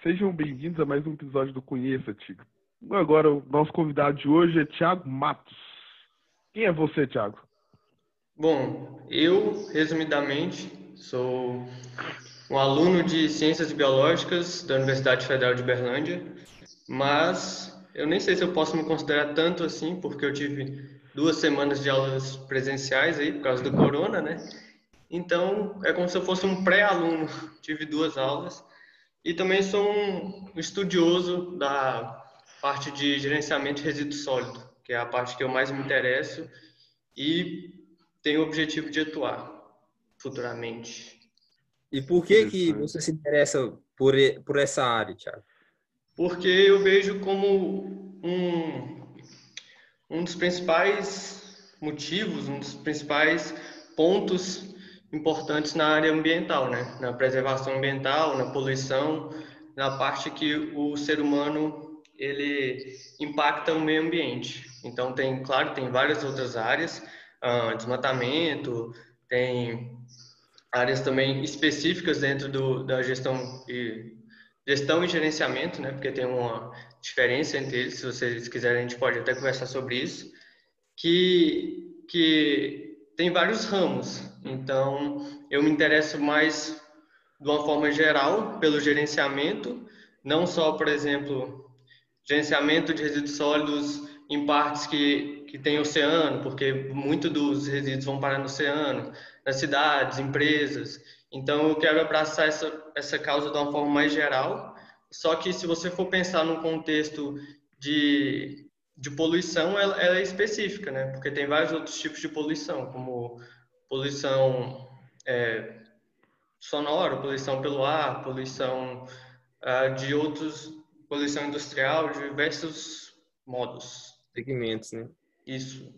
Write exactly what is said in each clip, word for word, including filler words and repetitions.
Sejam bem-vindos a mais um episódio do Conheça, Tigo. Agora, o nosso convidado de hoje é Thiago Matos. Quem é você, Thiago? Bom, eu, resumidamente, sou um aluno de Ciências Biológicas da Universidade Federal de Berlândia, mas eu nem sei se eu posso me considerar tanto assim, porque eu tive duas semanas de aulas presenciais aí, por causa do corona, né? Então, é como se eu fosse um pré-aluno. Tive duas aulas. E também sou um estudioso da parte de gerenciamento de resíduo sólido, que é a parte que eu mais me interesso e tenho o objetivo de atuar futuramente. E por que que você se interessa por, por essa área, Thiago? Porque eu vejo como um, um dos principais motivos, um dos principais pontos importantes na área ambiental, né? Na preservação ambiental, na poluição, na parte que o ser humano ele impacta o meio ambiente. Então tem, claro, tem várias outras áreas, ah, desmatamento, tem áreas também específicas dentro do, da gestão e gestão e gerenciamento, né? Porque tem uma diferença entre eles. Se vocês quiserem, a gente pode até conversar sobre isso. Que que tem vários ramos. Então, eu me interesso mais de uma forma geral pelo gerenciamento, não só, por exemplo, gerenciamento de resíduos sólidos em partes que, que tem oceano, porque muito dos resíduos vão parar no oceano, nas cidades, empresas. Então, eu quero abraçar essa, essa causa de uma forma mais geral. Só que se você for pensar num contexto de, de poluição, ela, ela é específica, né? Porque tem vários outros tipos de poluição, como poluição é, sonora, poluição pelo ar, poluição uh, de outros, poluição industrial, de diversos modos. Segmentos, né? Isso.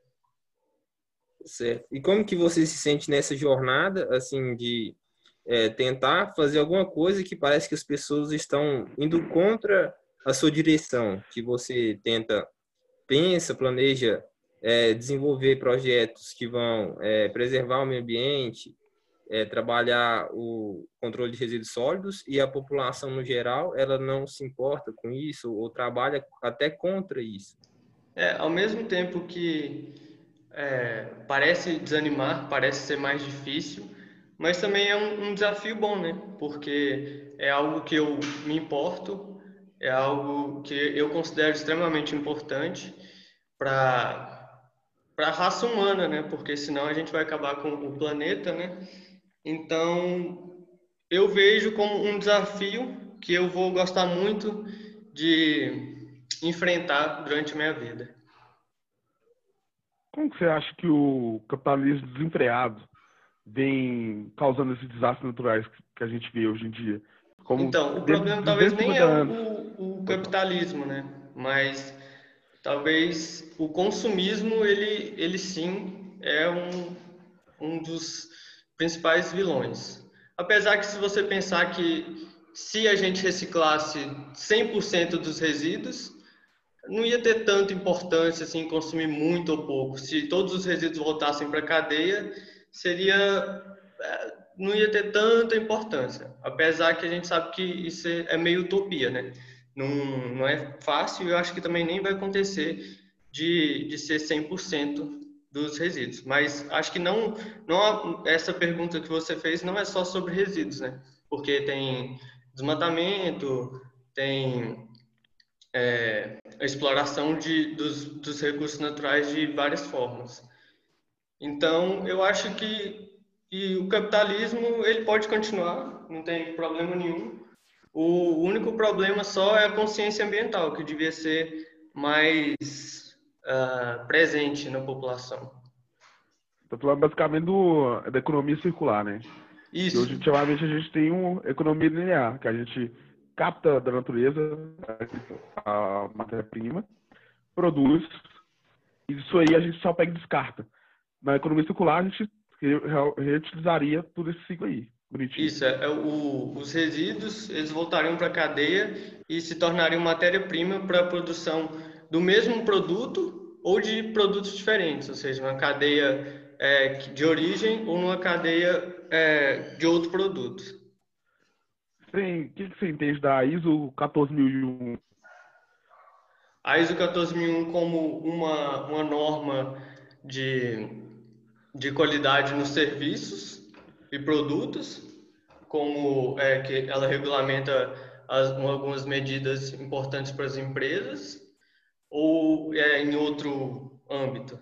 Certo. E como que você se sente nessa jornada, assim, de é, tentar fazer alguma coisa que parece que as pessoas estão indo contra a sua direção, que você tenta, pensa, planeja é, desenvolver projetos que vão é, preservar o meio ambiente, é, trabalhar o controle de resíduos sólidos e a população no geral, ela não se importa com isso ou trabalha até contra isso. É, ao mesmo tempo que é, parece desanimar, parece ser mais difícil, mas também é um, um desafio bom, né? Porque é algo que eu me importo, é algo que eu considero extremamente importante para para a raça humana, né? Porque senão a gente vai acabar com o planeta, né? Então, eu vejo como um desafio que eu vou gostar muito de enfrentar durante a minha vida. Como que você acha que o capitalismo desenfreado vem causando esses desastres naturais que a gente vê hoje em dia? Como Então, o dentro problema de talvez nem é duzentos e cinquenta anos. o, o capitalismo, né? Mas talvez o consumismo, ele, ele sim é um, um dos principais vilões. Apesar que se você pensar que se a gente reciclasse cem por cento dos resíduos, não ia ter tanta importância assim consumir muito ou pouco. Se todos os resíduos voltassem para a cadeia, seria não ia ter tanta importância. Apesar que a gente sabe que isso é meio utopia, né? Não, não é fácil e eu acho que também nem vai acontecer de, de ser cem por cento dos resíduos. Mas acho que não, não essa pergunta que você fez não é só sobre resíduos, né? Porque tem desmatamento, tem é, a exploração de, dos, dos recursos naturais de várias formas. Então, eu acho que, que o capitalismo ele pode continuar, não tem problema nenhum. O único problema só é a consciência ambiental, que devia ser mais uh, presente na população. Estou falando basicamente do, da economia circular, né? Isso. E hoje, ultimamente, a gente tem uma economia linear, que a gente capta da natureza a matéria-prima, produz, e isso aí a gente só pega e descarta. Na economia circular, a gente reutilizaria tudo esse ciclo aí. Bonitinho. Isso, é, é o, os resíduos, eles voltariam para a cadeia e se tornariam matéria-prima para a produção do mesmo produto ou de produtos diferentes, ou seja, uma cadeia é, de origem ou numa cadeia é, de outro produto. tem, o que, que você entende da I S O quatorze mil e um? A I S O quatorze mil e um como uma, uma norma de, de qualidade nos serviços e produtos, como é, que ela regulamenta as, algumas medidas importantes para as empresas, ou é em outro âmbito?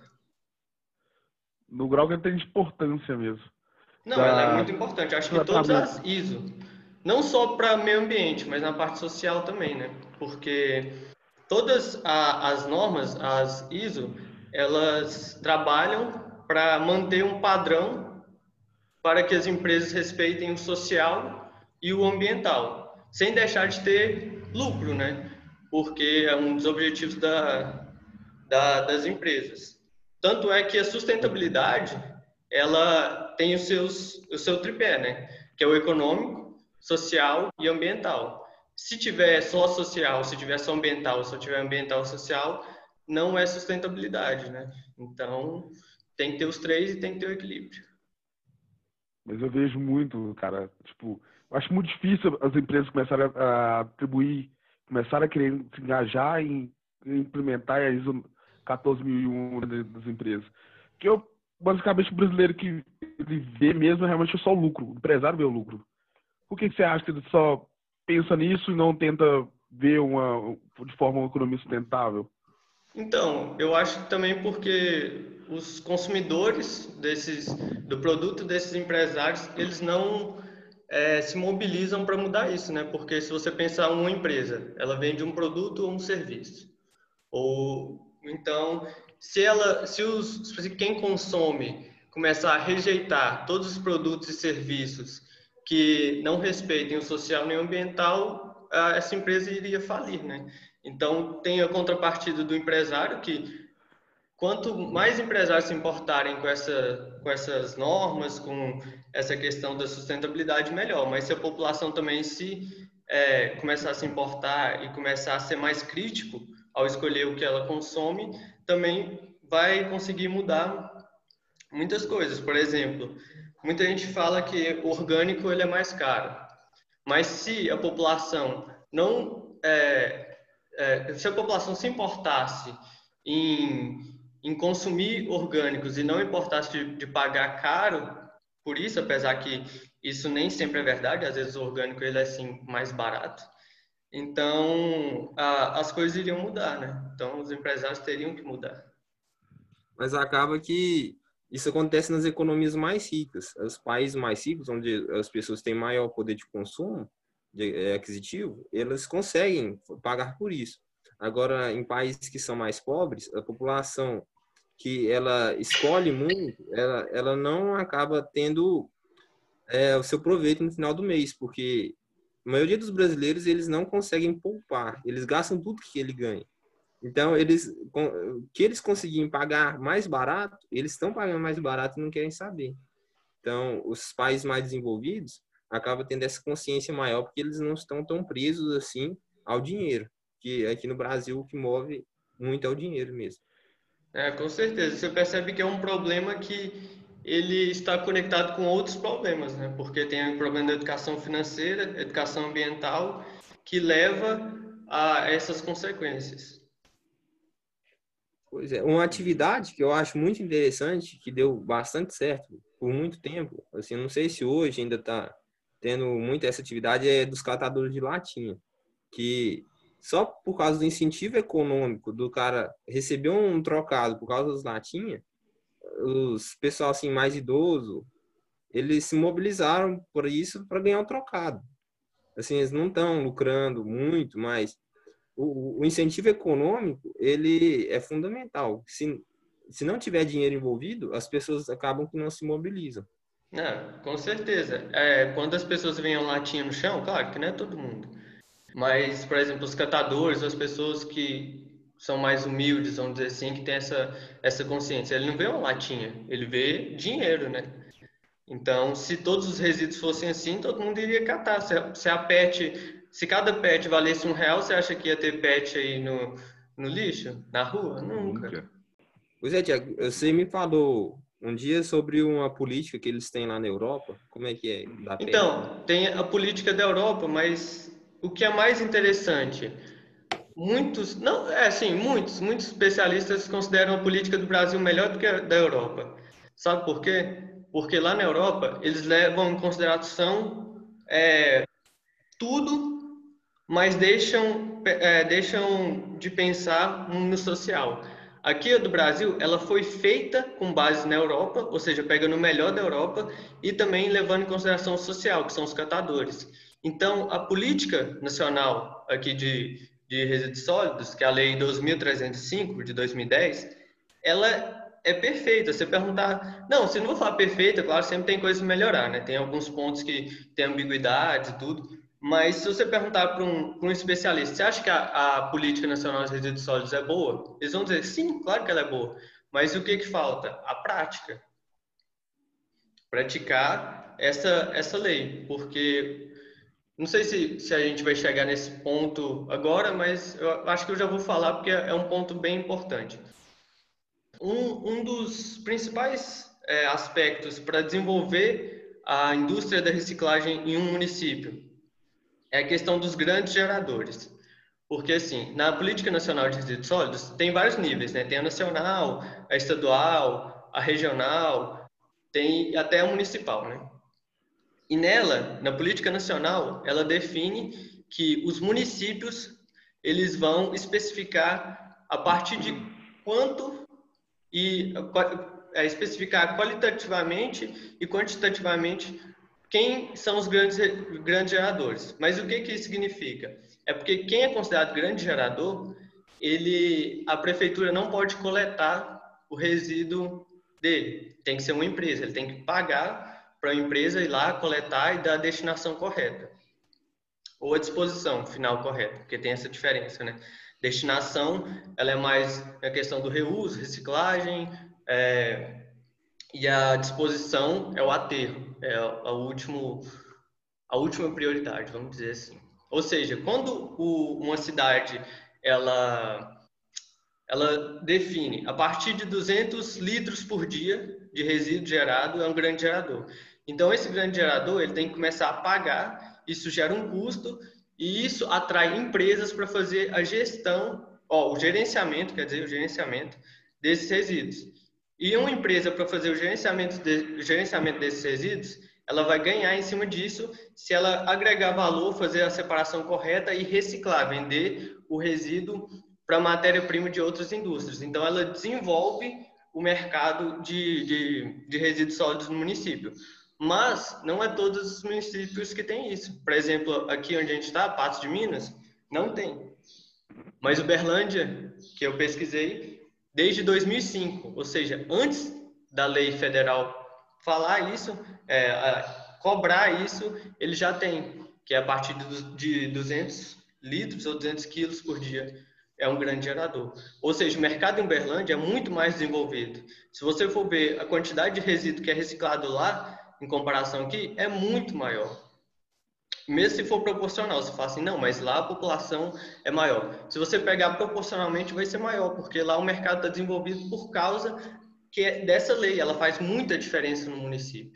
No grau que ele tem de importância mesmo. Não, ela é Da muito importante. Acho que todas tratamento. as I S O, não só para meio ambiente, mas na parte social também, né? Porque todas a, as normas, as I S O, elas trabalham para manter um padrão para que as empresas respeitem o social e o ambiental, sem deixar de ter lucro, né? Porque é um dos objetivos da, da, das empresas. Tanto é que a sustentabilidade, ela tem os seus, o seu tripé, né? Que é o econômico, social e ambiental. Se tiver só social, se tiver só ambiental, se tiver ambiental e social, não é sustentabilidade, né? Então, tem que ter os três e tem que ter o equilíbrio. Mas eu vejo muito, cara, tipo, eu acho muito difícil as empresas começarem a, a atribuir, começarem a querer se engajar em, em implementar a I S O quatorze mil e um das empresas. Porque eu, basicamente, o brasileiro que ele vê mesmo é realmente só o lucro, o empresário vê o lucro. Por que, que você acha que ele só pensa nisso e não tenta ver uma, de forma uma economia sustentável? Então, eu acho também porque os consumidores desses, do produto desses empresários, eles não é, se mobilizam para mudar isso, né? Porque se você pensar uma empresa, ela vende um produto ou um serviço. Ou então, se ela, se os, se quem consome começar a rejeitar todos os produtos e serviços que não respeitem o social nem o ambiental, essa empresa iria falir, né? Então, tem a contrapartida do empresário que quanto mais empresários se importarem com, essa, com essas normas, com essa questão da sustentabilidade, melhor. Mas se a população também se é, começar a se importar e começar a ser mais crítico ao escolher o que ela consome, também vai conseguir mudar muitas coisas. Por exemplo, muita gente fala que o orgânico ele é mais caro. Mas se a população não... É, é, se a população se importasse em em consumir orgânicos e não importasse de, de pagar caro por isso, apesar que isso nem sempre é verdade, às vezes o orgânico ele é assim mais barato. Então, a, as coisas iriam mudar, né? Então, os empresários teriam que mudar. Mas acaba que isso acontece nas economias mais ricas. Os países mais ricos, onde as pessoas têm maior poder de consumo, de, é, aquisitivo, elas conseguem pagar por isso. Agora, em países que são mais pobres, a população que ela escolhe muito, ela, ela não acaba tendo é, o seu proveito no final do mês, porque a maioria dos brasileiros, eles não conseguem poupar, eles gastam tudo que ele ganha. Então, eles, o que eles conseguirem pagar mais barato, eles estão pagando mais barato e não querem saber. Então, os países mais desenvolvidos acabam tendo essa consciência maior, porque eles não estão tão presos assim ao dinheiro, que aqui no Brasil o que move muito é o dinheiro mesmo. É, com certeza. Você percebe que é um problema que ele está conectado com outros problemas, né? Porque tem o problema da educação financeira, educação ambiental, que leva a essas consequências. Pois é, uma atividade que eu acho muito interessante, que deu bastante certo por muito tempo, assim, não sei se hoje ainda está tendo muito essa atividade, é dos catadores de latinha, que só por causa do incentivo econômico do cara receber um trocado por causa das latinhas, os pessoal assim mais idoso, eles se mobilizaram por isso para ganhar um trocado. Assim, eles não estão lucrando muito, mas o, o incentivo econômico, ele é fundamental. Se, se não tiver dinheiro envolvido, as pessoas acabam que não se mobilizam. É, com certeza. É, quando as pessoas veem a latinha no chão, claro que não é todo mundo. Mas, por exemplo, os catadores, as pessoas que são mais humildes, vamos dizer assim, que tem essa, essa consciência. Ele não vê uma latinha, ele vê dinheiro, né? Então, se todos os resíduos fossem assim, todo mundo iria catar. Se, se a pet, se cada pet valesse um real, você acha que ia ter pet aí no, no lixo, na rua? Nunca. Nunca. Pois é, Tiago, você me falou um dia sobre uma política que eles têm lá na Europa. Como é que é? Da terra? Então, tem a política da Europa, mas o que é mais interessante, muitos, não, é assim, muitos, muitos especialistas consideram a política do Brasil melhor do que a da Europa. Sabe por quê? Porque lá na Europa eles levam em consideração é, tudo, mas deixam, é, deixam de pensar no social. Aqui a do Brasil, ela foi feita com base na Europa, ou seja, pegando o melhor da Europa e também levando em consideração o social, que são os catadores. Então, a política nacional aqui de, de resíduos sólidos, que é a Lei dois mil trezentos e cinco, de dois mil e dez, ela é perfeita. Você perguntar... Não, se não vou falar perfeita, claro, sempre tem coisas a melhorar, né? Tem alguns pontos que tem ambiguidade e tudo. Mas se você perguntar para um, para um especialista, você acha que a, a política nacional de resíduos sólidos é boa? Eles vão dizer, sim, claro que ela é boa. Mas o que que falta? A prática. Praticar essa, essa lei. Porque, não sei se, se a gente vai chegar nesse ponto agora, mas eu acho que eu já vou falar porque é um ponto bem importante. Um, um dos principais é, aspectos para desenvolver a indústria da reciclagem em um município é a questão dos grandes geradores. Porque, assim, na Política Nacional de Resíduos Sólidos, tem vários níveis, né? Tem a nacional, a estadual, a regional, tem até a municipal, né? E nela, na Política Nacional, ela define que os municípios, eles vão especificar a partir de quanto e é, especificar qualitativamente e quantitativamente quem são os grandes, grandes geradores. Mas o que, que isso significa? É porque quem é considerado grande gerador, ele, a prefeitura não pode coletar o resíduo dele. Tem que ser uma empresa, ele tem que pagar para a empresa ir lá coletar e dar a destinação correta. Ou a disposição final correta, porque tem essa diferença, né? Destinação, ela é mais a questão do reuso, reciclagem, é, e a disposição é o aterro, é a, último, a última prioridade, vamos dizer assim. Ou seja, quando o, uma cidade ela, ela define a partir de duzentos litros por dia de resíduo gerado, é um grande gerador. Então, esse grande gerador ele tem que começar a pagar, isso gera um custo, e isso atrai empresas para fazer a gestão, ó, o gerenciamento, quer dizer, o gerenciamento desses resíduos. E uma empresa, para fazer o gerenciamento, de, o gerenciamento desses resíduos, ela vai ganhar em cima disso se ela agregar valor, fazer a separação correta e reciclar, vender o resíduo para matéria-prima de outras indústrias. Então, ela desenvolve o mercado de, de, de resíduos sólidos no município. Mas não é todos os municípios que têm isso. Por exemplo, aqui onde a gente está, Patos de Minas, não tem. Mas Uberlândia, que eu pesquisei, desde dois mil e cinco, ou seja, antes da lei federal falar isso, é, cobrar isso, ele já tem, que é a partir de duzentos litros ou duzentos quilos por dia, é um grande gerador. Ou seja, o mercado em Uberlândia é muito mais desenvolvido. Se você for ver a quantidade de resíduo que é reciclado lá, em comparação aqui, é muito maior. Mesmo se for proporcional, você fala assim, não, mas lá a população é maior. Se você pegar proporcionalmente, vai ser maior, porque lá o mercado está desenvolvido por causa que é dessa lei, ela faz muita diferença no município.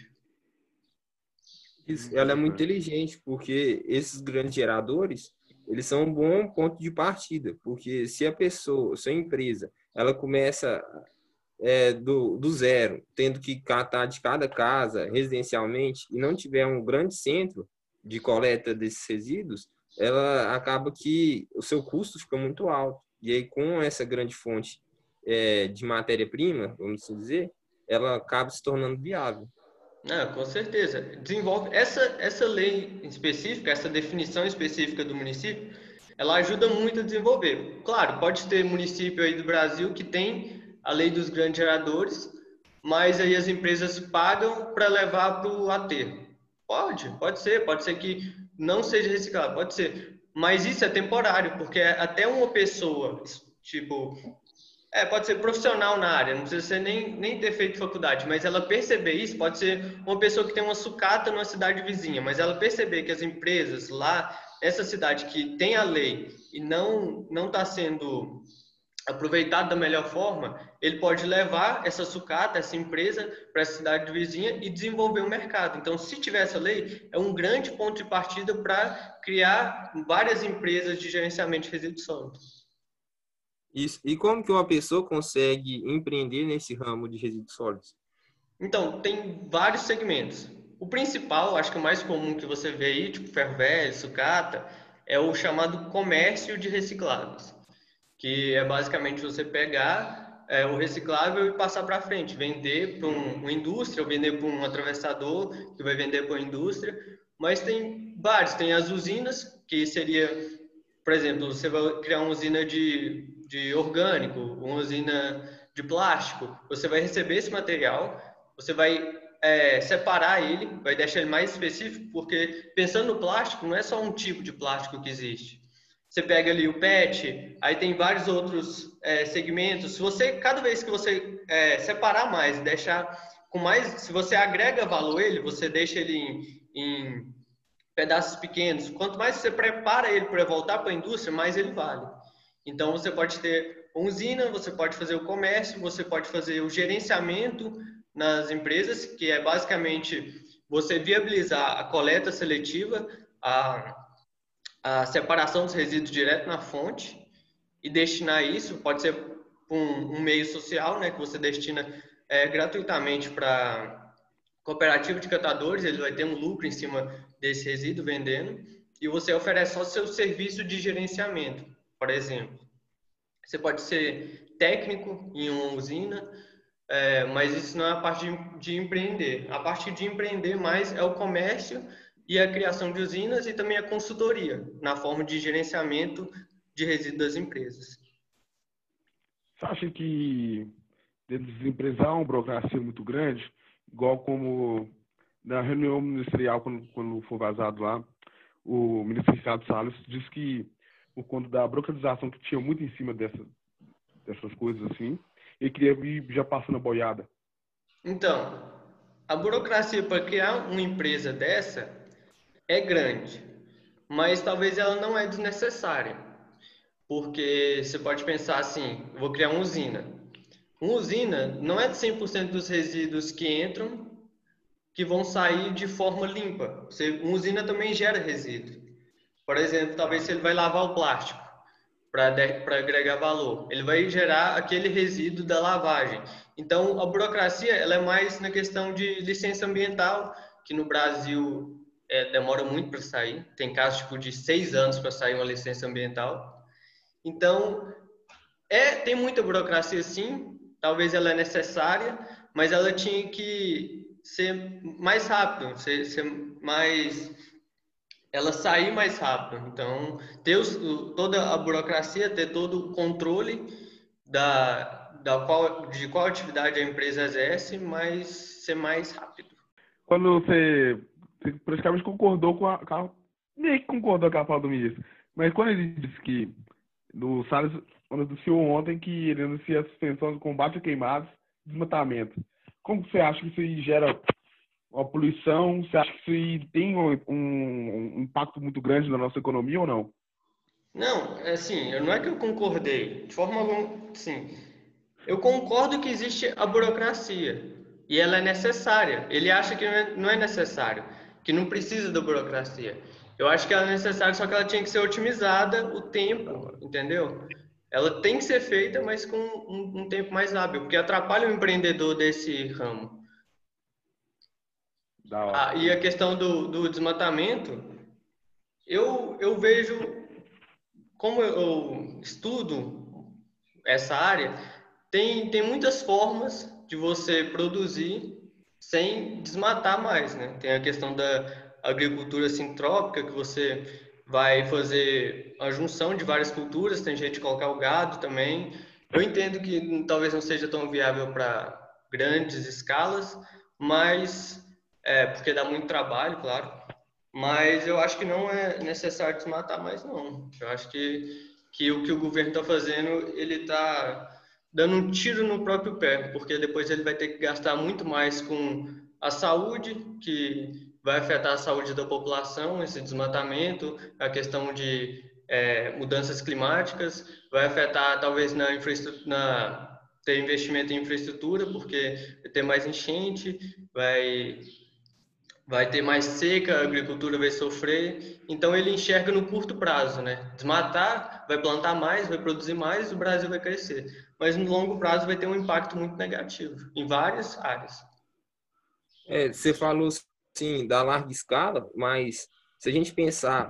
Isso, ela é muito inteligente, porque esses grandes geradores, eles são um bom ponto de partida, porque se a pessoa, se a empresa, ela começa é, do, do zero, tendo que catar de cada casa residencialmente, e não tiver um grande centro de coleta desses resíduos, ela acaba que o seu custo fica muito alto. E aí, com essa grande fonte é, de matéria-prima, vamos dizer, ela acaba se tornando viável. Ah, com certeza. Desenvolve essa, essa lei específica, essa definição específica do município, ela ajuda muito a desenvolver. Claro, pode ter município aí do Brasil que tem a lei dos grandes geradores, mas aí as empresas pagam para levar para o aterro. Pode, pode ser, pode ser que não seja reciclado, pode ser. Mas isso é temporário, porque até uma pessoa, tipo, é, pode ser profissional na área, não precisa ser nem, nem ter feito faculdade, mas ela perceber isso, pode ser uma pessoa que tem uma sucata numa cidade vizinha, mas ela perceber que as empresas lá, nessa cidade que tem a lei e não não está sendo aproveitado da melhor forma, ele pode levar essa sucata, essa empresa, para a cidade vizinha e desenvolver o mercado. Então, se tiver essa lei, é um grande ponto de partida para criar várias empresas de gerenciamento de resíduos sólidos. Isso. E como que uma pessoa consegue empreender nesse ramo de resíduos sólidos? Então, tem vários segmentos. O principal, acho que o mais comum que você vê aí, tipo ferro velho, sucata, é o chamado comércio de reciclados, que é basicamente você pegar é, o reciclável e passar para frente, vender para um, uma indústria, ou vender para um atravessador, que vai vender para uma indústria. Mas tem vários, tem as usinas, que seria, por exemplo, você vai criar uma usina de, de orgânico, uma usina de plástico, você vai receber esse material, você vai é, separar ele, vai deixar ele mais específico, porque pensando no plástico, não é só um tipo de plástico que existe. Você pega ali o P E T, aí tem vários outros é, segmentos. Se você, cada vez que você é, separar mais, deixar com mais, se você agrega valor ele, você deixa ele em, em pedaços pequenos. Quanto mais você prepara ele para voltar para a indústria, mais ele vale. Então você pode ter uma usina, você pode fazer o comércio, você pode fazer o gerenciamento nas empresas, que é basicamente você viabilizar a coleta seletiva, a a separação dos resíduos direto na fonte e destinar isso, pode ser um, um meio social, né, que você destina é, gratuitamente para cooperativa de catadores, ele vai ter um lucro em cima desse resíduo vendendo, e você oferece só seu serviço de gerenciamento, por exemplo. Você pode ser técnico em uma usina, é, mas isso não é a parte de, de empreender. A parte de empreender mais é o comércio e a criação de usinas e também a consultoria, na forma de gerenciamento de resíduos das empresas. Você acha que desempresar uma burocracia muito grande, igual como na reunião ministerial, quando, quando for vazado lá, o ministro Ricardo Salles disse que, por conta da burocratização que tinha muito em cima dessa, dessas coisas assim, ele queria ir já passando a boiada. Então, a burocracia para criar uma empresa dessa é grande, mas talvez ela não é desnecessária, porque você pode pensar assim, eu vou criar uma usina. Uma usina não é de cem por cento dos resíduos que entram que vão sair de forma limpa. Você, uma usina também gera resíduo. Por exemplo, talvez se ele vai lavar o plástico para agregar valor, ele vai gerar aquele resíduo da lavagem. Então, a burocracia ela é mais na questão de licença ambiental, que no Brasil É, demora muito para sair, tem casos tipo, de seis anos para sair uma licença ambiental. Então, é, tem muita burocracia sim, talvez ela é necessária, mas ela tinha que ser mais rápido, ser, ser mais, ela sair mais rápido. Então, ter os, toda a burocracia, ter todo o controle da, da qual, de qual atividade a empresa exerce, mas ser mais rápido. Quando você Você praticamente concordou com a, com a... Nem que concordou com a fala do ministro. Mas quando ele disse que no Salles anunciou ontem que ele anuncia a suspensão do combate a queimados e desmatamento. Como você acha que isso aí gera uma poluição? Você acha que isso aí tem um, um impacto muito grande na nossa economia ou não? Não, é assim, não é que eu concordei. De forma alguma, sim. Eu concordo que existe a burocracia e ela é necessária. Ele acha que não é necessário, que não precisa da burocracia. Eu acho que ela é necessária, só que ela tinha que ser otimizada o tempo, entendeu? Ela tem que ser feita, mas com um, um tempo mais hábil, porque atrapalha o empreendedor desse ramo. Da hora. Ah, e a questão do, do desmatamento, eu, eu vejo, como eu estudo essa área, tem, tem muitas formas de você produzir sem desmatar mais, né? Tem a questão da agricultura sintrópica, que você vai fazer a junção de várias culturas, tem jeito de colocar o gado também. Eu entendo que talvez não seja tão viável para grandes escalas, mas é porque dá muito trabalho, claro. Mas eu acho que não é necessário desmatar mais, não. Eu acho que, que o que o governo está fazendo, ele está dando um tiro no próprio pé, porque depois ele vai ter que gastar muito mais com a saúde, que vai afetar a saúde da população, esse desmatamento, a questão de é, mudanças climáticas, vai afetar talvez na infraestrutura, na, ter investimento em infraestrutura, porque vai ter mais enchente, vai, vai ter mais seca, a agricultura vai sofrer. Então ele enxerga no curto prazo, né? Desmatar, vai plantar mais, vai produzir mais, o Brasil vai crescer. Mas no longo prazo vai ter um impacto muito negativo em várias áreas. É, você falou assim da larga escala, mas se a gente pensar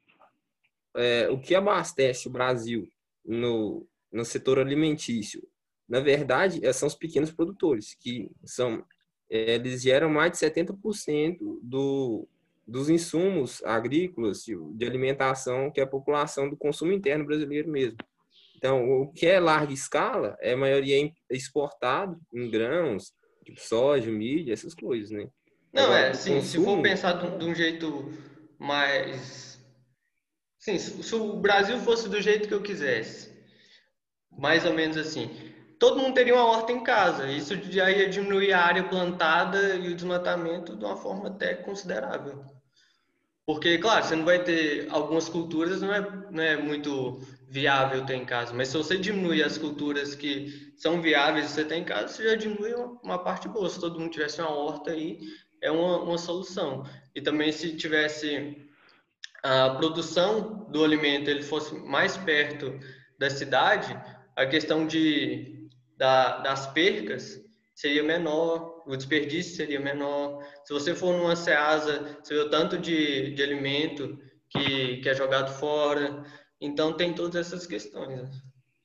é, o que abastece o Brasil no, no setor alimentício, na verdade, é, são os pequenos produtores, que são, é, eles geram mais de setenta por cento do, dos insumos agrícolas de, de alimentação que é a população do consumo interno brasileiro mesmo. Então, o que é larga escala é a maioria exportado em grãos, tipo soja, milho, essas coisas, né? Não, Agora, é, o sim, se for consumo, pensar de um de um jeito mais. Sim, se se o Brasil fosse do jeito que eu quisesse, mais ou menos assim, todo mundo teria uma horta em casa. Isso já ia diminuir a área plantada e o desmatamento de uma forma até considerável. Porque, claro, você não vai ter algumas culturas, não é, não é muito viável ter em casa, mas se você diminuir as culturas que são viáveis de você ter em casa, você já diminui uma, uma parte boa. Se todo mundo tivesse uma horta aí, é uma, uma solução. E também se tivesse a produção do alimento ele fosse mais perto da cidade, a questão de, da, das percas seria menor, o desperdício seria menor. Se você for numa Ceasa, você vê o tanto de, de alimento que, que é jogado fora. Então, tem todas essas questões. Né?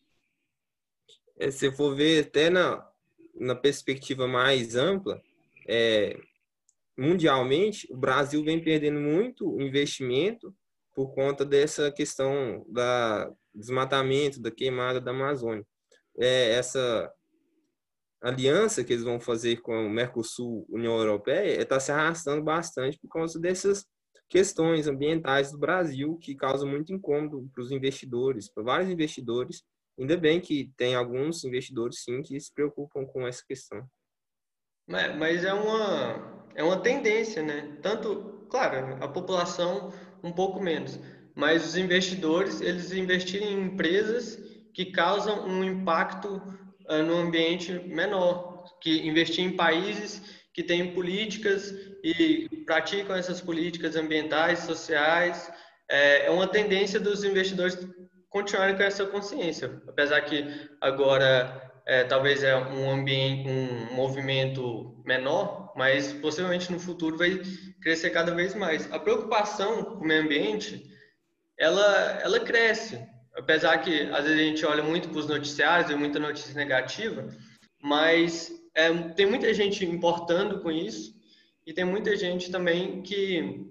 é, se for ver até na, na perspectiva mais ampla, é, mundialmente, o Brasil vem perdendo muito investimento por conta dessa questão da desmatamento, da queimada da Amazônia. É, essa aliança que eles vão fazer com o Mercosul, União Europeia, está se arrastando bastante por causa dessas questões ambientais do Brasil que causam muito incômodo para os investidores, para vários investidores. Ainda bem que tem alguns investidores, sim, que se preocupam com essa questão. Mas, mas é uma, é uma tendência, né? Tanto, claro, a população um pouco menos, mas os investidores, eles investirem em empresas que causam um impacto uh, no ambiente menor, que investir em países que têm políticas e praticam essas políticas ambientais, sociais, é, é uma tendência dos investidores continuarem com essa consciência, apesar que agora é, talvez é um ambiente, um movimento menor, mas possivelmente no futuro vai crescer cada vez mais. A preocupação com o meio ambiente, ela, ela cresce, apesar que às vezes a gente olha muito para os noticiários, e muita notícia negativa, mas é, tem muita gente importando com isso e tem muita gente também que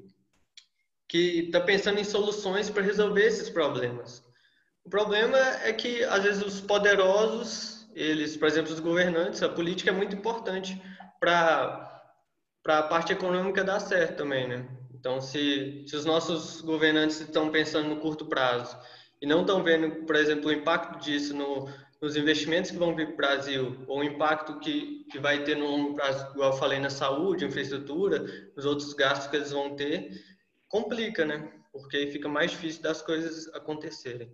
que está pensando em soluções para resolver esses problemas. O problema é que, às vezes, os poderosos, eles, por exemplo, os governantes, a política é muito importante para para a parte econômica dar certo também, né? Então, se, se os nossos governantes estão pensando no curto prazo e não estão vendo, por exemplo, o impacto disso no, nos investimentos que vão vir para o Brasil, ou o impacto que, que vai ter no longo prazo, igual eu falei, na saúde, infraestrutura, nos outros gastos que eles vão ter, complica, né? Porque fica mais difícil das coisas acontecerem.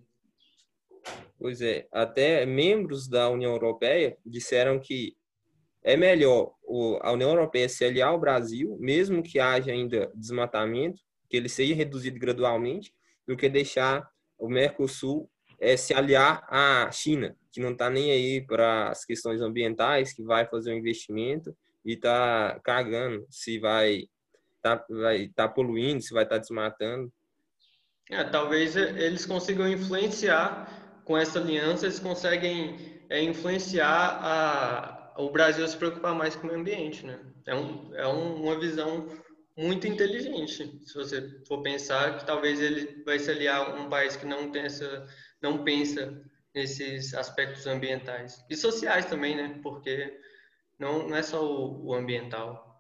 Pois é, até membros da União Europeia disseram que é melhor a União Europeia se aliar ao Brasil, mesmo que haja ainda desmatamento, que ele seja reduzido gradualmente, do que deixar o Mercosul é, se aliar à China, que não está nem aí para as questões ambientais, que vai fazer um investimento e está cagando se vai tá, vai tá poluindo, se vai estar tá desmatando. É, talvez eles consigam influenciar com essa aliança, eles conseguem é, influenciar a, o Brasil a se preocupar mais com o meio ambiente, né? É, um, é um, uma visão muito inteligente, se você for pensar que talvez ele vai se aliar a um país que não tem essa, não pensa nesses aspectos ambientais e sociais também, né? Porque não, não é só o, o ambiental.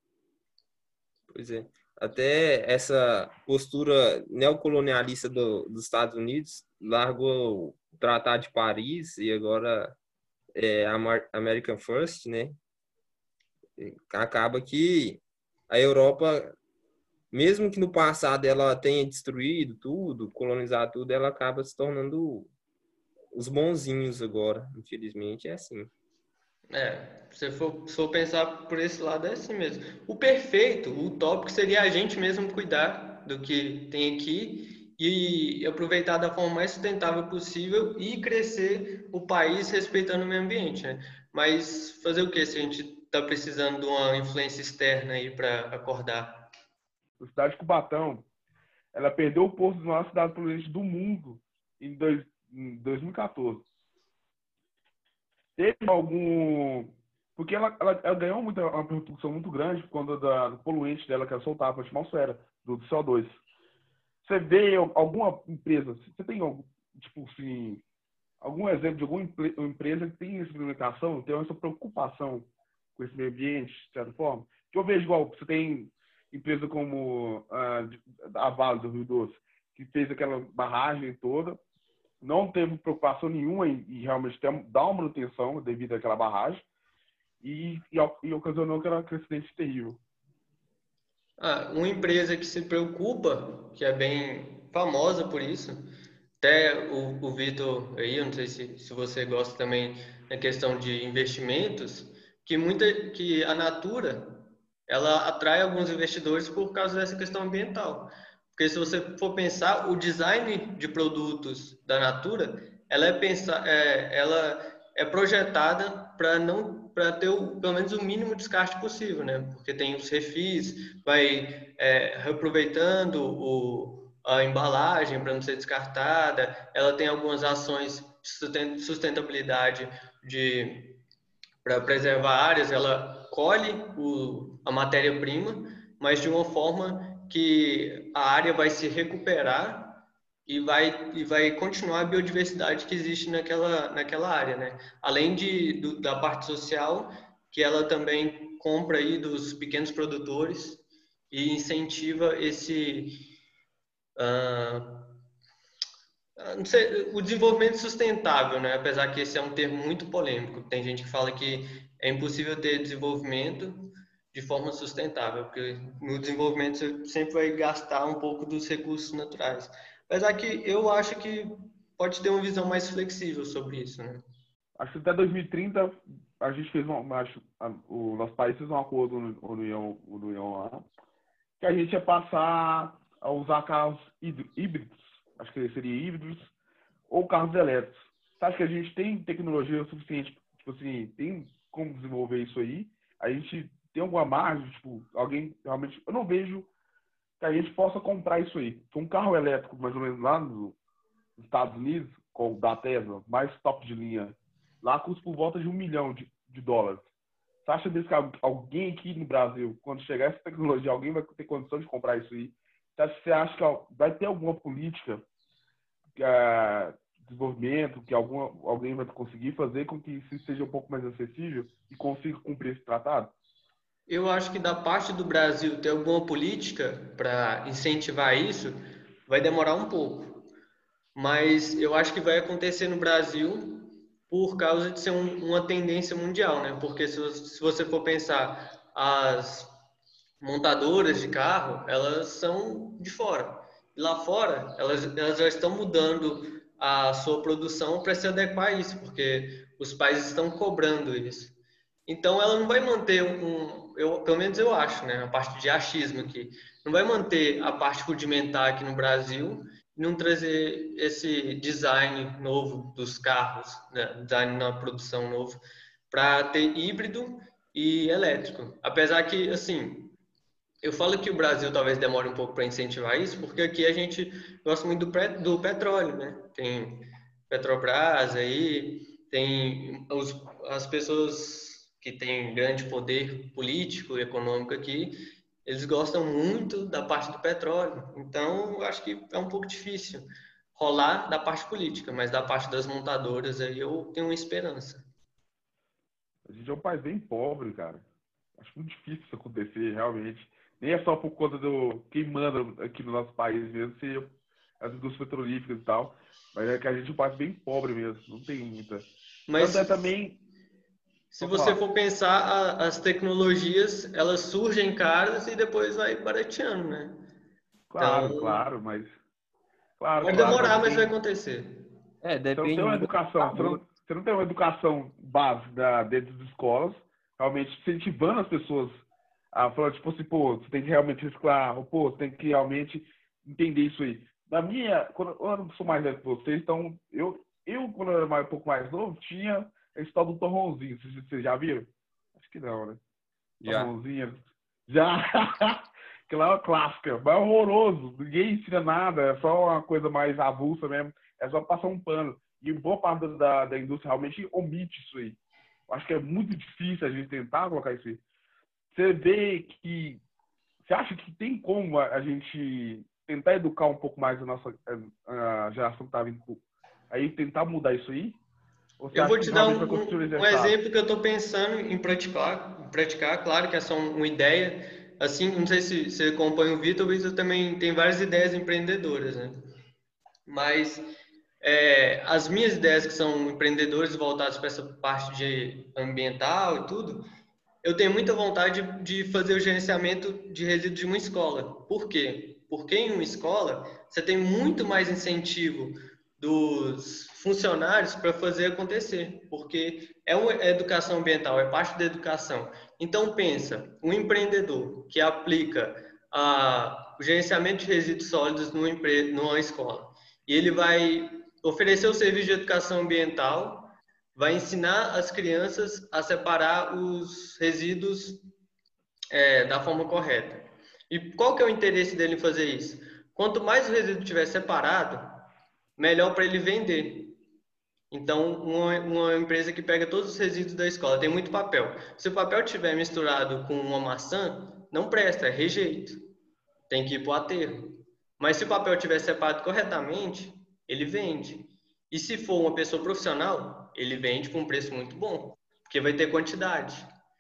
Pois é. Até essa postura neocolonialista do, dos Estados Unidos largou o Tratado de Paris e agora é American First, né? Acaba que a Europa mesmo que no passado ela tenha destruído tudo, colonizado tudo, ela acaba se tornando os bonzinhos agora. Infelizmente é assim. É, se for, se for pensar por esse lado, é assim mesmo. O perfeito, o utópico seria a gente mesmo cuidar do que tem aqui e aproveitar da forma mais sustentável possível e crescer o país respeitando o meio ambiente, né? Mas fazer o que se a gente está precisando de uma influência externa aí para acordar? A cidade de Cubatão, ela perdeu o posto de maior cidade poluente do mundo em, dois, em dois mil e quatorze. Teve algum... Porque ela, ela, ela ganhou muita, uma repercussão muito grande por conta da, do poluente dela que ela soltava para a atmosfera, do C O dois. Você vê alguma empresa, você tem algum, tipo assim, algum exemplo de alguma empresa que tem essa implementação, tem essa preocupação com esse meio ambiente, de certa forma? Que eu vejo igual, você tem empresa como a Vale do Rio Doce, que fez aquela barragem toda, não teve preocupação nenhuma em, em realmente ter, dar uma manutenção devido àquela barragem e, e, e ocasionou aquela acidente terrível. Ah, uma empresa que se preocupa, que é bem famosa por isso, até o, o Vitor aí, eu não sei se, se você gosta também na questão de investimentos, que muita que a Natura ela atrai alguns investidores por causa dessa questão ambiental. Porque se você for pensar, o design de produtos da Natura, ela é pensa, é, ela é projetada para não para ter o, pelo menos o mínimo descarte possível, né? Porque tem os refis, vai é, reaproveitando o, a embalagem para não ser descartada, ela tem algumas ações de sustentabilidade de para preservar áreas, ela colhe o, a matéria-prima, mas de uma forma que a área vai se recuperar e vai, e vai continuar a biodiversidade que existe naquela, naquela área, né? Além de, do, da parte social, que ela também compra aí dos pequenos produtores e incentiva esse... Uh, não sei, o desenvolvimento sustentável, né? Apesar que esse é um termo muito polêmico. Tem gente que fala que é impossível ter desenvolvimento de forma sustentável, porque no desenvolvimento você sempre vai gastar um pouco dos recursos naturais. Apesar que eu acho que pode ter uma visão mais flexível sobre isso, né? Acho que até dois mil e trinta a gente fez uma, acho, a, o nosso país fez um acordo no União, no União lá, que a gente ia passar a usar carros híbridos, acho que seria híbridos, ou carros elétricos. Você acha que a gente tem tecnologia suficiente, tipo assim, tem como desenvolver isso aí? A gente tem alguma margem, tipo, alguém realmente... Eu não vejo que a gente possa comprar isso aí. Um carro elétrico, mais ou menos lá nos Estados Unidos, com o da Tesla, mais top de linha, lá custa por volta de um milhão de, de dólares. Você acha mesmo que alguém aqui no Brasil, quando chegar essa tecnologia, alguém vai ter condição de comprar isso aí? Você acha que vai ter alguma política de desenvolvimento, que alguma, alguém vai conseguir fazer com que isso seja um pouco mais acessível e consiga cumprir esse tratado? Eu acho que da parte do Brasil ter alguma política para incentivar isso vai demorar um pouco. Mas eu acho que vai acontecer no Brasil por causa de ser um, uma tendência mundial, né? Porque se, se você for pensar, as montadoras de carro, elas são de fora. E lá fora, elas, elas já estão mudando a sua produção para se adequar a isso, porque os países estão cobrando isso. Então, ela não vai manter um, eu, pelo menos eu acho, né, a parte de achismo aqui, não vai manter a parte rudimentar aqui no Brasil e não trazer esse design novo dos carros, né, design na produção novo, para ter híbrido e elétrico. Apesar que, assim, eu falo que o Brasil talvez demore um pouco para incentivar isso, porque aqui a gente gosta muito do, do petróleo, né? Tem Petrobras aí, tem os, as pessoas que têm grande poder político e econômico aqui, eles gostam muito da parte do petróleo. Então, eu acho que é um pouco difícil rolar da parte política, mas da parte das montadoras aí eu tenho uma esperança. A gente é um país bem pobre, cara. Acho muito difícil isso acontecer, realmente. Nem é só por conta do quem manda aqui no nosso país mesmo, ser as indústrias petrolíferas e tal. Mas é que a gente é um país bem pobre mesmo, não tem muita. Mas Tanto é também. se você for pensar, a, as tecnologias, elas surgem caras e depois vai barateando, né? Claro, Então, claro, mas... Claro, pode claro, demorar, mas mas vai tem... acontecer. É, Você não depende tem uma muito do educação, você não, valor. você não tem uma educação básica dentro das escolas, realmente incentivando as pessoas a falar, tipo assim, pô, você tem que realmente reciclar, ou, pô, você tem que realmente entender isso aí. Na minha, quando eu não sou mais velho que vocês, então, eu, eu quando eu era mais, um pouco mais novo, tinha esse tal do torrãozinho, vocês, vocês já viram? Acho que não, né? Já. Torrãozinho. Já! Aquilo é uma clássica, mas é horroroso, ninguém ensina nada, é só uma coisa mais avulsa mesmo. É só passar um pano. E boa parte da, da indústria realmente omite isso aí. Eu acho que é muito difícil a gente tentar colocar isso aí. Você vê que... Você acha que tem como a gente tentar educar um pouco mais a nossa a geração que está vindo? Aí tentar mudar isso aí? Ou você Eu acha vou que te dar realmente um, vai continuar um, um engessado? exemplo que eu estou pensando em praticar, em praticar, claro que é só uma ideia. Assim, não sei se você acompanha o Vitor, o Vitor também tem várias ideias empreendedoras, né? Mas é, as minhas ideias que são empreendedoras voltadas para essa parte de ambiental e tudo, eu tenho muita vontade de fazer o gerenciamento de resíduos de uma escola. Por quê? Porque em uma escola você tem muito mais incentivo dos funcionários para fazer acontecer, porque é uma educação ambiental, é parte da educação. Então pensa, um empreendedor que aplica a, o gerenciamento de resíduos sólidos numa, empre, numa escola, e ele vai oferecer o serviço de educação ambiental, vai ensinar as crianças a separar os resíduos é, da forma correta. E qual que é o interesse dele em fazer isso? Quanto mais o resíduo estiver separado, melhor para ele vender. Então, uma, uma empresa que pega todos os resíduos da escola tem muito papel. Se o papel estiver misturado com uma maçã, não presta, é rejeito. Tem que ir para o aterro. Mas se o papel estiver separado corretamente, ele vende. E se for uma pessoa profissional, ele vende com um preço muito bom, porque vai ter quantidade.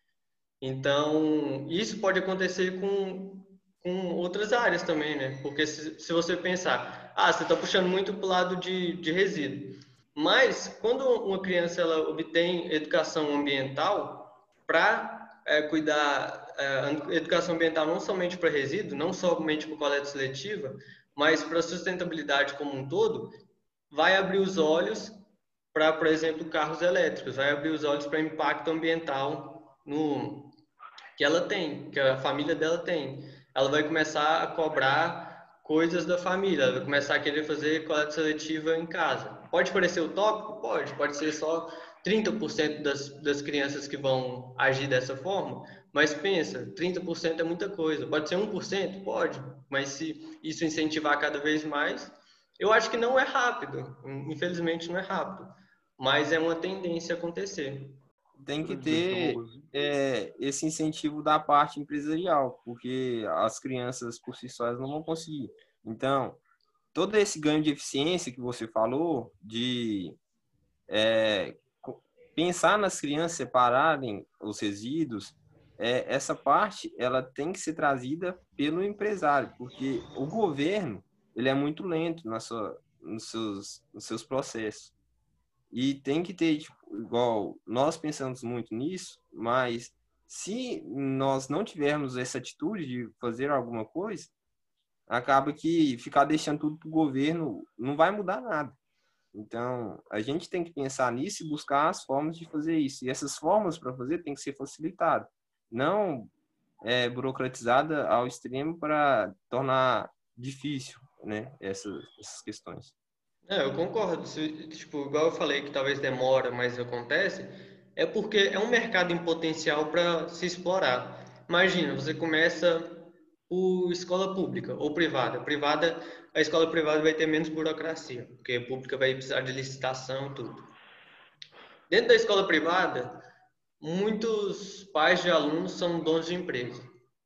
Então, isso pode acontecer com, com outras áreas também, né? Porque se, se você pensar, ah, você está puxando muito para o lado de, de resíduo. Mas, quando uma criança ela obtém educação ambiental, para é, cuidar, é, educação ambiental não somente para resíduo, não somente para coleta seletiva, mas para sustentabilidade como um todo, vai abrir os olhos para, por exemplo, carros elétricos, vai abrir os olhos para impacto ambiental no, que ela tem, que a família dela tem. Ela vai começar a cobrar coisas da família, ela vai começar a querer fazer coleta seletiva em casa. Pode parecer utópico? Pode, pode ser só trinta por cento das, das crianças que vão agir dessa forma, mas pensa, trinta por cento é muita coisa. Pode ser um por cento? Pode, mas se isso incentivar cada vez mais, eu acho que não é rápido, infelizmente não é rápido, mas é uma tendência a acontecer. Tem que ter é, esse incentivo da parte empresarial, porque as crianças por si só não vão conseguir. Então, todo esse ganho de eficiência que você falou, de é, pensar nas crianças separarem os resíduos, é, essa parte ela tem que ser trazida pelo empresário, porque o governo ele é muito lento na sua, nos, seus, nos seus processos. E tem que ter, tipo, igual, nós pensamos muito nisso, mas se nós não tivermos essa atitude de fazer alguma coisa, acaba que ficar deixando tudo para o governo não vai mudar nada. Então, a gente tem que pensar nisso e buscar as formas de fazer isso. E essas formas para fazer tem que ser facilitadas, não é, burocratizada ao extremo para tornar difícil, né, essas, essas questões. É, eu concordo. Se, tipo, igual eu falei que talvez demora, mas acontece, é porque é um mercado em potencial para se explorar. Imagina, você começa por escola pública ou privada. Privada, a escola privada vai ter menos burocracia, porque a pública vai precisar de licitação e tudo. Dentro da escola privada, muitos pais de alunos são donos de empresa.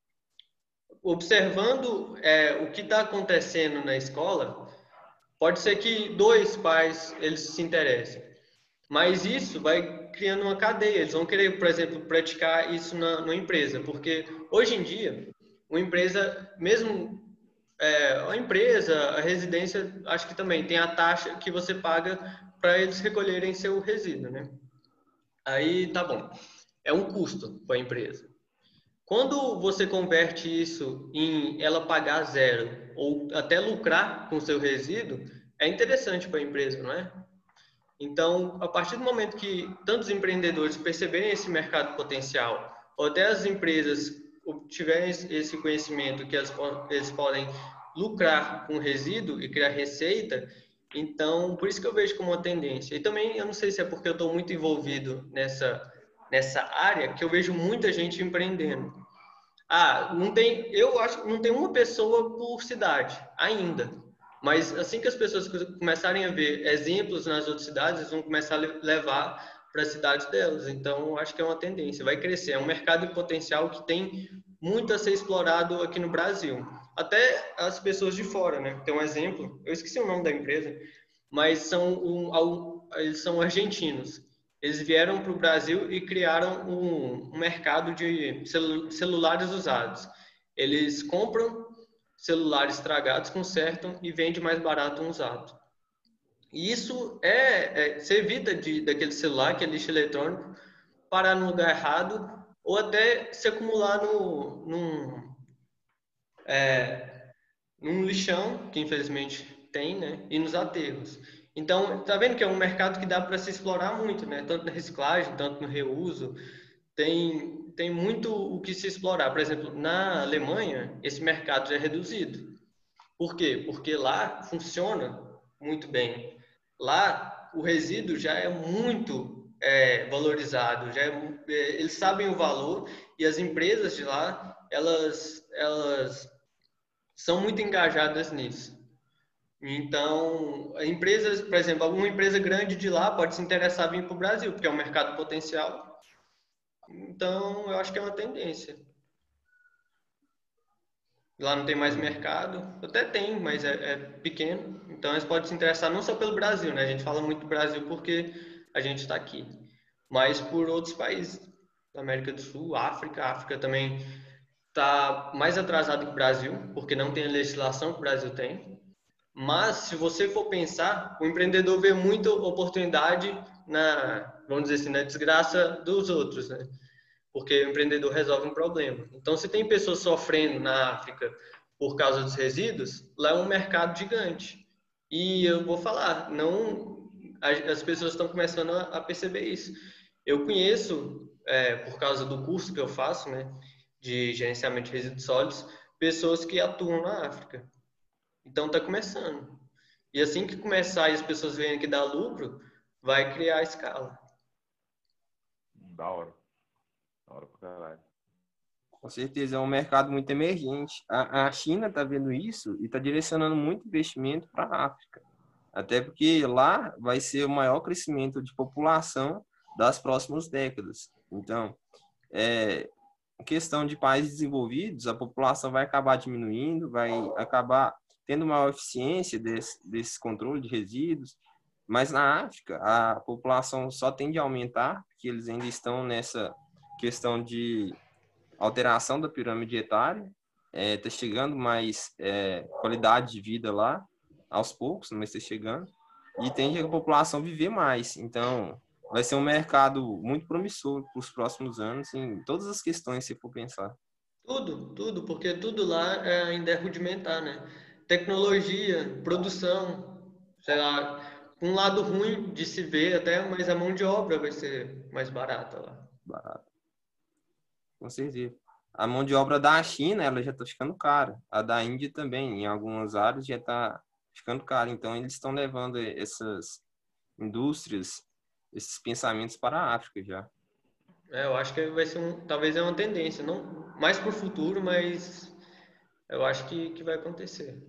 Observando é, o que está acontecendo na escola, pode ser que dois pais eles se interessem, mas isso vai criando uma cadeia. Eles vão querer, por exemplo, praticar isso na, na empresa, porque hoje em dia, uma empresa, mesmo é, a empresa, a residência, acho que também tem a taxa que você paga para eles recolherem seu resíduo, né? Aí tá bom, é um custo para a empresa. Quando você converte isso em ela pagar zero ou até lucrar com o seu resíduo, é interessante para a empresa, não é? Então, a partir do momento que tantos empreendedores perceberem esse mercado potencial, ou até as empresas tiverem esse conhecimento que elas, eles podem lucrar com o resíduo e criar receita, então, por isso que eu vejo como uma tendência. E também, eu não sei se é porque eu estou muito envolvido nessa, nessa área, que eu vejo muita gente empreendendo. Ah, não tem, eu acho que não tem uma pessoa por cidade ainda. Mas assim que as pessoas começarem a ver exemplos nas outras cidades, eles vão começar a levar para as cidades delas. Então, acho que é uma tendência, vai crescer. É um mercado potencial que tem muito a ser explorado aqui no Brasil. Até as pessoas de fora, né? Tem um exemplo, eu esqueci o nome da empresa, mas são um, eles são argentinos. Eles vieram para o Brasil e criaram um, um mercado de celulares usados. Eles compram celulares estragados, consertam e vendem mais barato um usado. E isso é, é você evita de, daquele celular, que é lixo eletrônico, parar no lugar errado ou até se acumular no, num, é, num lixão, que infelizmente tem, né? E nos aterros. Então, tá vendo que é um mercado que dá para se explorar muito, né? Tanto na reciclagem, tanto no reuso. Tem, tem muito o que se explorar. Por exemplo, na Alemanha, esse mercado já é reduzido. Por quê? Porque lá funciona muito bem. Lá, o resíduo já é muito é, valorizado, já é, é, eles sabem o valor e as empresas de lá, elas, elas são muito engajadas nisso. Então, empresas, por exemplo, alguma empresa grande de lá pode se interessar em vir para o Brasil, porque é um mercado potencial. Então, eu acho que é uma tendência. Lá não tem mais mercado, até tem, mas é, é pequeno. Então, eles podem se interessar não só pelo Brasil, né? A gente fala muito do Brasil porque a gente está aqui, mas por outros países da América do Sul, África. A África também está mais atrasado que o Brasil, porque não tem a legislação que o Brasil tem. Mas, se você for pensar, o empreendedor vê muita oportunidade na, vamos dizer assim, na desgraça dos outros, né? Porque o empreendedor resolve um problema. Então, se tem pessoas sofrendo na África por causa dos resíduos, lá é um mercado gigante. E eu vou falar, não, as pessoas estão começando a perceber isso. Eu conheço, é, por causa do curso que eu faço, né, de gerenciamento de resíduos sólidos, pessoas que atuam na África. Então, está começando. E assim que começar e as pessoas verem que dá lucro, vai criar a escala. Da hora. Da hora pra caralho. Com certeza, é um mercado muito emergente. A, a China está vendo isso e está direcionando muito investimento para a África. Até porque lá vai ser o maior crescimento de população das próximas décadas. Então, é, em questão de países desenvolvidos, a população vai acabar diminuindo, vai acabar tendo maior eficiência desse, desse controle de resíduos. Mas na África, a população só tende a aumentar, porque eles ainda estão nessa questão de alteração da pirâmide etária, está é, chegando mais é, qualidade de vida lá, aos poucos, mas está chegando, e tende a população viver mais. Então, vai ser um mercado muito promissor para os próximos anos, em todas as questões, se for pensar. Tudo, tudo, porque tudo lá é, ainda é rudimentar, né? Tecnologia, produção, sei lá, um lado ruim de se ver até, mas a mão de obra vai ser mais barata lá. Barato. Com certeza. A mão de obra da China, ela já está ficando cara. A da Índia também, em algumas áreas, já está ficando cara. Então, eles estão levando essas indústrias, esses pensamentos para a África já. É, eu acho que vai ser um, talvez é uma tendência, não mais para o futuro, mas eu acho que, que vai acontecer.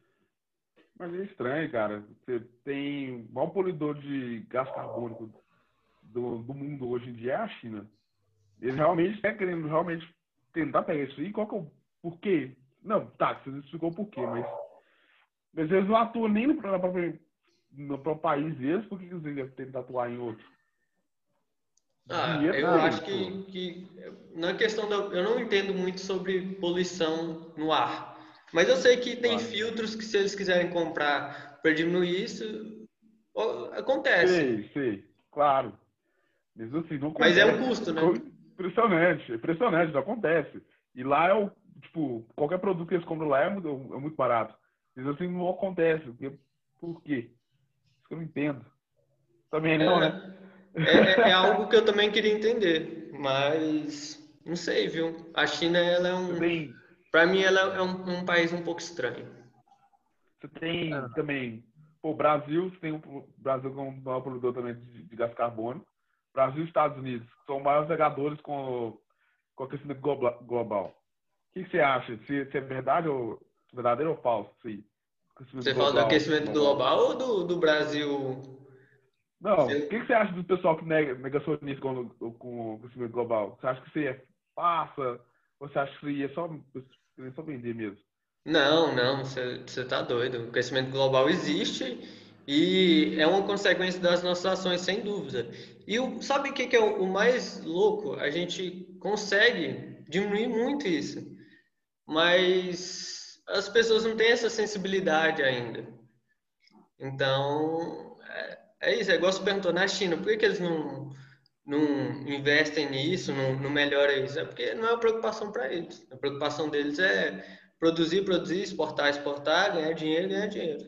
Mas é estranho, cara. Você tem o maior poluidor de gás carbônico do, do mundo hoje em dia é a China. Eles realmente estão querendo realmente tentar pegar isso aí. Qual que é o porquê? Não, tá, você explicou o porquê, mas, mas eles não atuam nem no próprio, no próprio país deles, por que eles devem tentar atuar em outro? Ah, Dinheiro eu tem, acho que, que na questão da, eu não entendo muito sobre poluição no ar, mas eu sei que tem claro. filtros que se eles quiserem comprar para diminuir isso, acontece. Sei, sei, claro. Mesmo assim, não Mas é acontece. um custo, né? Impressionante, impressionante, não acontece. E lá é o, tipo, qualquer produto que eles compram lá é muito, é muito barato. Isso assim não acontece. Porque, por quê? Isso que eu não entendo. Também não, É, né? é, é é algo que eu também queria entender, mas não sei, viu? A China, ela é Você um, tem, para mim, ela é um, um país um pouco estranho. você tem Ah, também, pô, o Brasil, você tem o Brasil como o maior produtor também de, de gás carbônico. Brasil e Estados Unidos, que são os maiores regadores com, com o aquecimento globa- global. O que você acha? Se, se é verdade ou verdadeiro ou falso isso aí? Aquecimento Você fala do global, aquecimento global. global ou do, do Brasil? Não, o Você- que você acha do pessoal que nega, negacionista com, com o aquecimento global? Você acha que isso aí é farsa? Ou você acha que isso aí é só, é só vender mesmo? Não, não, você, você tá doido. O aquecimento global existe e é uma consequência das nossas ações, sem dúvida. E o, sabe o que que é o, o mais louco? A gente consegue diminuir muito isso, mas as pessoas não têm essa sensibilidade ainda. Então, é, é isso. É igual você perguntou na China, por que que eles não, não investem nisso, não, não melhoram isso? É porque não é uma preocupação para eles. A preocupação deles é produzir, produzir, exportar, exportar, ganhar dinheiro, ganhar dinheiro.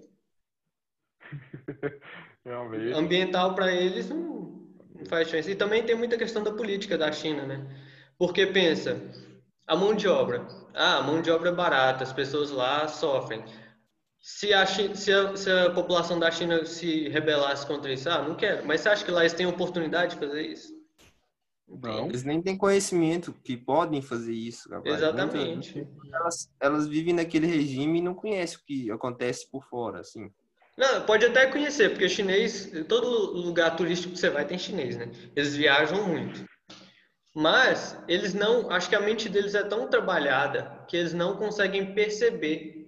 Realmente. Ambiental para eles não, não faz diferença. E também tem muita questão da política da China, né? Porque pensa, a mão de obra. Ah, a mão de obra é barata, as pessoas lá sofrem. Se a, Chi- se a, se a população da China se rebelasse contra isso, ah, não quero. Mas você acha que lá eles têm oportunidade de fazer isso? Não tem. Não. eles nem têm conhecimento que podem fazer isso, rapaz. Muitas vezes Exatamente. elas, elas vivem naquele regime e não conhecem o que acontece por fora, assim. Não, pode até conhecer, porque chinês, todo lugar turístico que você vai tem chinês, né? Eles viajam muito. Mas eles não, acho que a mente deles é tão trabalhada que eles não conseguem perceber.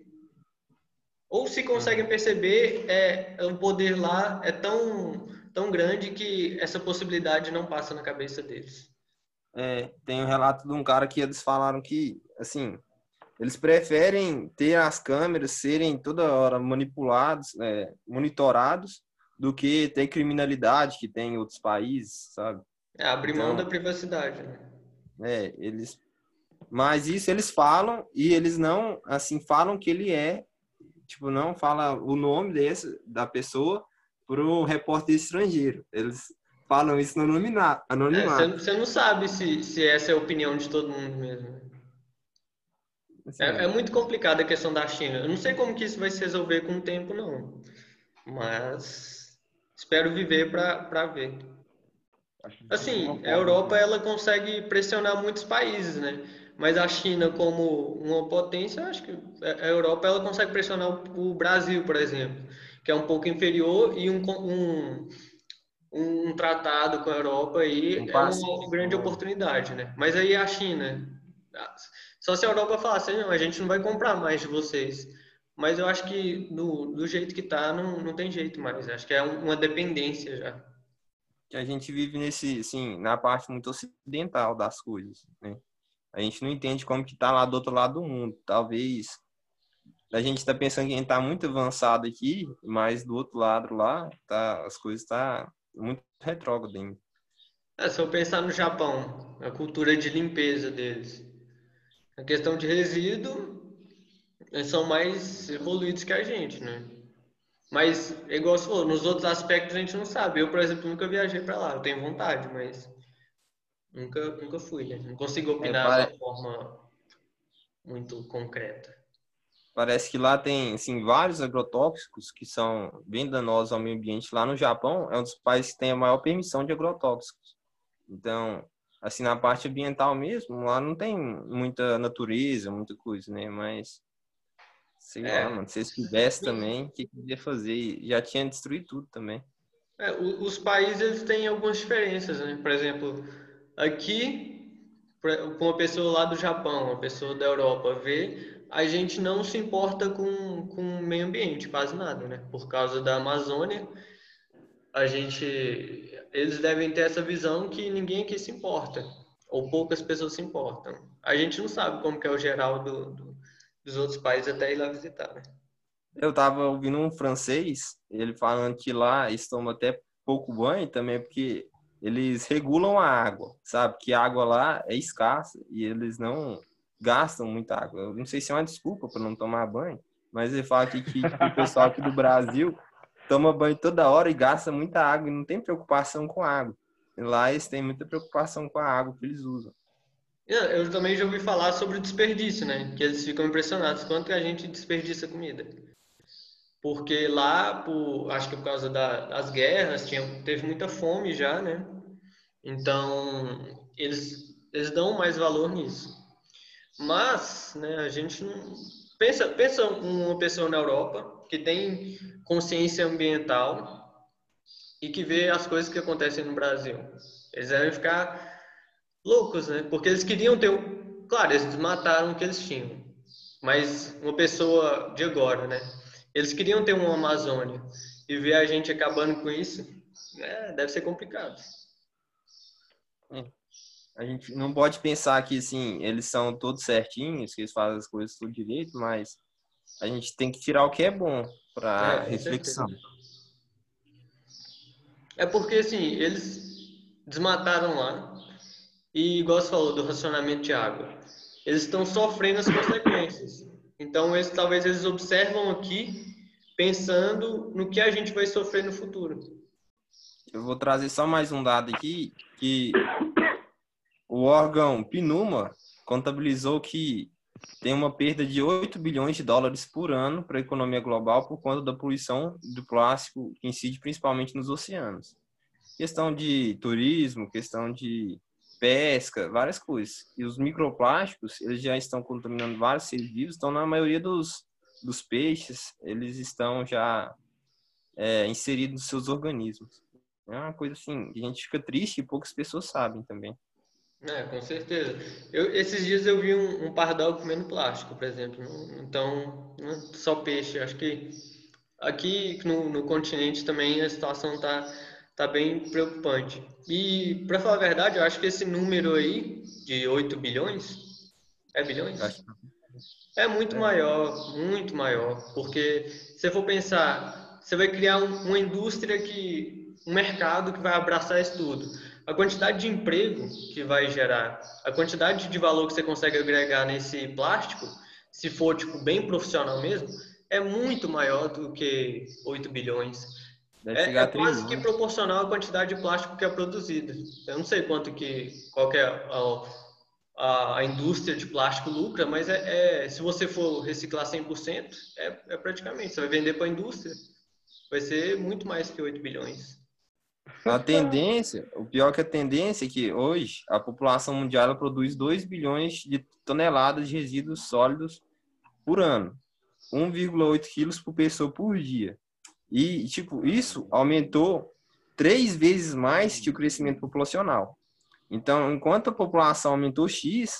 Ou se conseguem Uhum. perceber, é, o poder lá é tão, tão grande que essa possibilidade não passa na cabeça deles. É, tem um relato de um cara que eles falaram que, assim, eles preferem ter as câmeras serem toda hora manipulados, é, monitorados, do que ter criminalidade que tem em outros países, sabe? É abrir mão da Então, privacidade, né? é, eles, mas isso eles falam e eles não, assim, falam que ele é, tipo, não fala o nome desse da pessoa pro repórter estrangeiro. Eles falam isso no anonima- É, você anonimato. você não sabe se, se essa é a opinião de todo mundo mesmo, né? É, é Assim, muito complicada a questão da China. Eu não sei como que isso vai se resolver com o tempo, não. Mas espero viver para ver. Acho que de alguma Assim, a forma, Europa assim. ela consegue pressionar muitos países, né? Mas a China como uma potência, eu acho que a Europa ela consegue pressionar o o Brasil, por exemplo, que é um pouco inferior e um, um, um tratado com a Europa aí um é passo. uma grande oportunidade, né? Mas aí a China, só se a Europa falasse, não, a gente não vai comprar mais de vocês. Mas eu acho que do, do jeito que tá, não, não tem jeito mais. Acho que é um- uma dependência já. Que a gente vive nesse, assim, na parte muito ocidental das coisas, né? A gente não entende como que tá lá do outro lado do mundo. Talvez a gente está pensando que a gente tá muito avançado aqui, mas do outro lado lá, tá, as coisas tá muito retrógrado ainda. É, se eu pensar no Japão, a cultura de limpeza deles, a questão de resíduo, eles são mais evoluídos que a gente, né? Mas, igual você falou, nos outros aspectos a gente não sabe. Eu, por exemplo, nunca viajei para lá. Eu tenho vontade, mas nunca, nunca fui, né? Não consigo É, opinar de uma pare- forma muito concreta. parece que lá tem, assim, vários agrotóxicos que são bem danosos ao meio ambiente. Lá no Japão, é um dos países que tem a maior permissão de agrotóxicos. Então, assim, na parte ambiental mesmo, lá não tem muita natureza, muita coisa, né? Mas, sei lá, É, mano, se eles tivessem também, o que que ia fazer? Já tinha destruído tudo também. é, o- os países eles têm algumas diferenças, né? Por exemplo, aqui, pra- com uma pessoa lá do Japão, uma pessoa da Europa vê, a gente não se importa com, com o meio ambiente, quase nada, né? Por causa da Amazônia, a gente, eles devem ter essa visão que ninguém aqui se importa, ou poucas pessoas se importam. A gente não sabe como que é o geral do, do- dos outros países até ir lá visitar, né? Eu tava ouvindo um francês, ele falando que lá eles tomam até pouco banho também, porque eles regulam a água, sabe? Que a água lá é escassa e eles não gastam muita água. Eu não sei se é uma desculpa para não tomar banho, Mas ele fala aqui que tipo, o pessoal aqui do Brasil toma banho toda hora e gasta muita água e não tem preocupação com a água. E lá eles têm muita preocupação com a água que eles usam. Eu também já ouvi falar sobre o desperdício, né? Que eles ficam impressionados quanto que a gente desperdiça comida. Porque lá, por, acho que por causa da, das guerras, tinha, teve muita fome já, né? Então, eles, eles dão mais valor nisso. Mas, né, a gente não... Pensa, pensa uma pessoa na Europa que tem consciência ambiental e que vê as coisas que acontecem no Brasil. Eles devem ficar loucos, né? Porque eles queriam ter... Um... Claro, eles mataram o que eles tinham. Mas uma pessoa de agora, né? Eles queriam ter uma Amazônia. E ver a gente acabando com isso, é, deve ser complicado. A gente não pode pensar que, assim, eles são todos certinhos, que eles fazem as coisas tudo direito, mas a gente tem que tirar o que é bom para É, com reflexão. certeza. É porque, assim, eles desmataram lá e, igual você falou, do racionamento de água. Eles estão sofrendo as consequências. Então, eles, talvez eles observam aqui pensando no que a gente vai sofrer no futuro. Eu vou trazer só mais um dado aqui, que o órgão PNUMA contabilizou que tem uma perda de oito bilhões de dólares por ano para a economia global por conta da poluição do plástico que incide principalmente nos oceanos. Questão de turismo, questão de pesca, várias coisas. E os microplásticos, eles já estão contaminando vários seres vivos, estão na maioria dos, dos peixes, eles estão já é, inseridos nos seus organismos. É uma coisa assim, que a gente fica triste e poucas pessoas sabem também. É, com certeza. Eu, esses dias eu vi um, um pardal comendo plástico, por exemplo. Então, não é só peixe. Acho que aqui no, no continente também a situação tá, tá bem preocupante. E, para falar a verdade, eu acho que esse número aí, de oito bilhões, é bilhões? Acho que É muito maior, muito maior. Porque se você for pensar, você vai criar um, uma indústria que, um mercado que vai abraçar isso tudo. A quantidade de emprego que vai gerar, a quantidade de valor que você consegue agregar nesse plástico, se for tipo bem profissional mesmo, é muito maior do que oito bilhões. deve É, chegar é a quase que trilhões. proporcional à quantidade de plástico que é produzida. Eu não sei quanto que qual que é a, a, a indústria de plástico lucra, mas é, é se você for reciclar cem por cento, é, é praticamente. Você vai vender para a indústria, vai ser muito mais que oito bilhões. A tendência, o pior que a tendência é que hoje a população mundial ela produz dois bilhões de toneladas de resíduos sólidos por ano, um vírgula oito quilos por pessoa por dia. E, tipo, isso aumentou três vezes mais que o crescimento populacional. Então, enquanto a população aumentou X,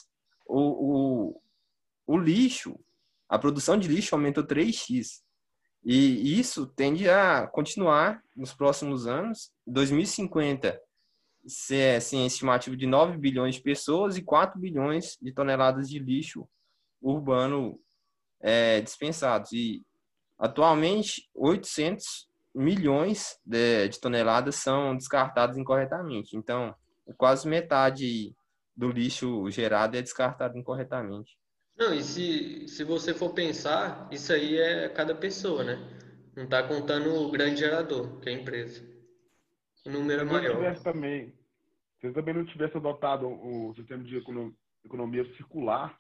o, o, o lixo, a produção de lixo aumentou três x. E isso tende a continuar nos próximos anos. Em dois mil e cinquenta, se é assim, estimativa de nove bilhões de pessoas e quatro bilhões de toneladas de lixo urbano é, dispensados. E atualmente, oitocentos milhões de, de toneladas são descartadas incorretamente. Então, quase metade do lixo gerado é descartado incorretamente. Não, e se, se você for pensar, isso aí é cada pessoa, né? Não está contando o grande gerador, que é a empresa. O número é Se não maior. tivesse também, se também não tivesse adotado o sistema de econo- economia circular,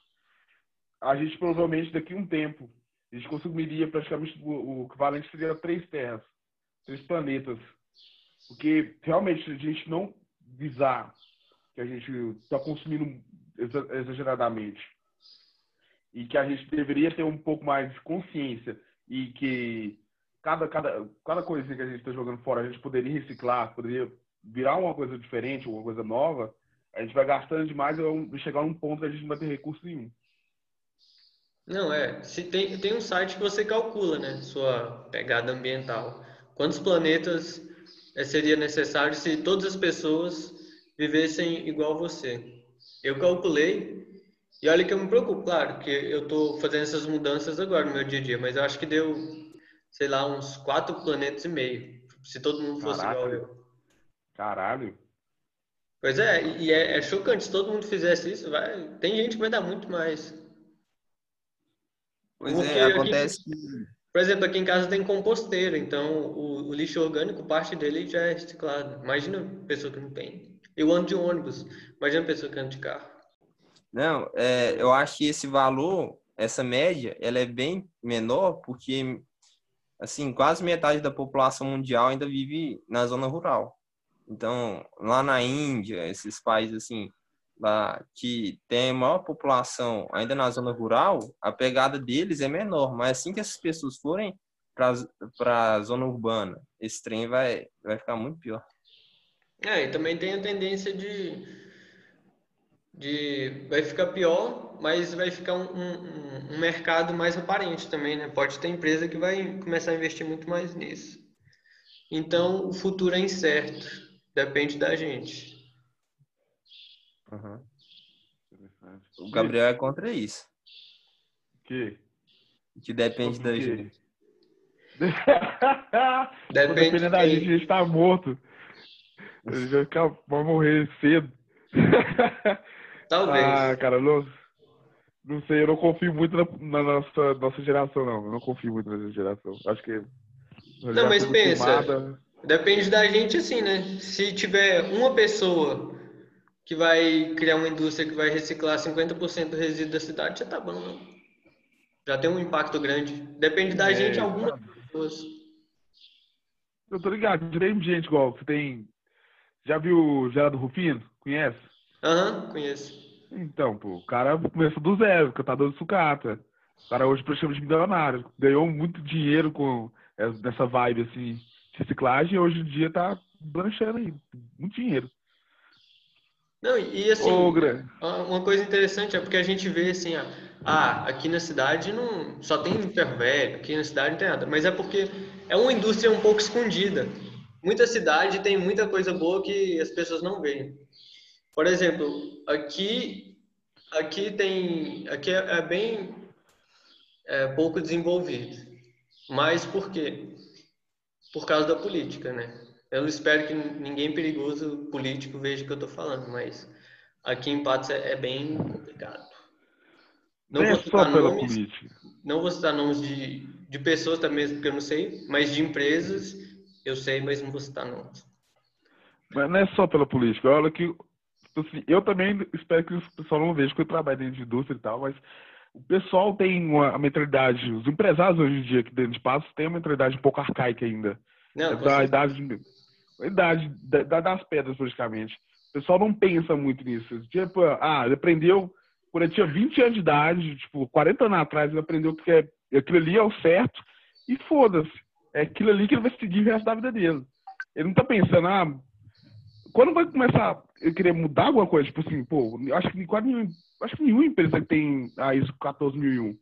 a gente provavelmente daqui a um tempo, a gente consumiria praticamente o, o equivalente seria três terras, três planetas. Porque realmente a gente não visar que a gente está consumindo exa- exageradamente e que a gente deveria ter um pouco mais de consciência e que cada, cada, cada coisinha que a gente está jogando fora a gente poderia reciclar, poderia virar uma coisa diferente, uma coisa nova, a gente vai gastando demais e vai chegar num ponto que a gente não vai ter recurso nenhum. Não, é. Se tem, tem um site que você calcula, né? Sua pegada ambiental. Quantos planetas eh, seria necessário se todas as pessoas vivessem igual você? Eu calculei, e olha que eu me preocupo, claro, que eu estou fazendo essas mudanças agora no meu dia a dia, mas eu acho que deu, sei lá, uns quatro planetas e meio, se todo mundo fosse igual Caralho, eu. caralho. Pois é, e e é, é chocante, se todo mundo fizesse isso, vai, tem gente que vai dar muito mais. Pois Porque é, aqui, acontece que... por exemplo, aqui em casa tem composteira, então o, o lixo orgânico, parte dele já é reciclado. Imagina a pessoa que não tem. Eu ando de ônibus, imagina a pessoa que anda de carro. Não, é, eu acho que esse valor, essa média, ela é bem menor porque, assim, quase metade da população mundial ainda vive na zona rural. Então, lá na Índia, esses países, assim, lá que tem a maior população ainda na zona rural, a pegada deles é menor. Mas assim que essas pessoas forem para a zona urbana, esse trem vai, vai ficar muito pior. É, e também tem a tendência de, de vai ficar pior, mas vai ficar um, um, um mercado mais aparente também, né? Pode ter empresa que vai começar a investir muito mais nisso. Então, o futuro é incerto, depende da gente. Uhum. Interessante. O E, Gabriel é contra isso, que? que depende Contra o da quê? gente. Pô, Depende dependendo de da gente, a quem. gente tá morto. A gente vai ficar, vai morrer cedo. Ah, Talvez. cara, não, não sei, eu não confio muito na, na nossa, nossa geração, não. Eu não confio muito nessa geração. Acho que a Não, mas geração muito pensa, queimada. depende da gente assim, né? Se tiver uma pessoa que vai criar uma indústria que vai reciclar cinquenta por cento do resíduo da cidade, já tá bom, não? Já tem um impacto grande. Depende da gente, É, algumas sabe? pessoas. Eu tô ligado, tem gente igual. Você tem. Já viu o Geraldo Rufino? Conhece? Aham, conheço. Então, pô, o cara começou do zero, cantador de sucata. O cara hoje praticamente milionário. Ganhou muito dinheiro com essa vibe, assim, de reciclagem e hoje em dia tá lanchando aí. Muito dinheiro. Não, e Ô, assim, Gra... uma coisa interessante é porque a gente vê assim, ah, ah, aqui na cidade não só tem ferro velho, aqui na cidade não tem nada, mas é porque é uma indústria um pouco escondida. Muita cidade tem muita coisa boa que as pessoas não veem. Por exemplo, aqui aqui tem aqui é, é bem é, pouco desenvolvido. Mas por quê? Por causa da política, né? Eu não espero que ninguém perigoso político veja o que eu estou falando, mas aqui em Patos é, é bem complicado. Não não é vou só citar pela nomes, política. não vou citar nomes de, de pessoas também, porque eu não sei, mas de empresas eu sei, mas não vou citar nomes. Mas não é só pela política. Olha que, tipo assim, eu também espero que o pessoal não veja que eu trabalho dentro de indústria e tal, mas o pessoal tem uma mentalidade, os empresários hoje em dia aqui dentro de Passos têm uma mentalidade um pouco arcaica ainda. É Não, com da certeza. idade, a idade da, da- das pedras, praticamente. O pessoal não pensa muito nisso. Tipo, ah, ele aprendeu quando ele tinha vinte anos de idade, tipo, quarenta anos atrás, ele aprendeu que é, aquilo ali é o certo e foda-se. É aquilo ali que ele vai seguir o resto da vida dele. Ele não tá pensando, ah, quando vai começar a querer mudar alguma coisa, tipo assim, pô, acho que quase nenhum, acho que nenhuma empresa que tem a ISO quatorze mil e um.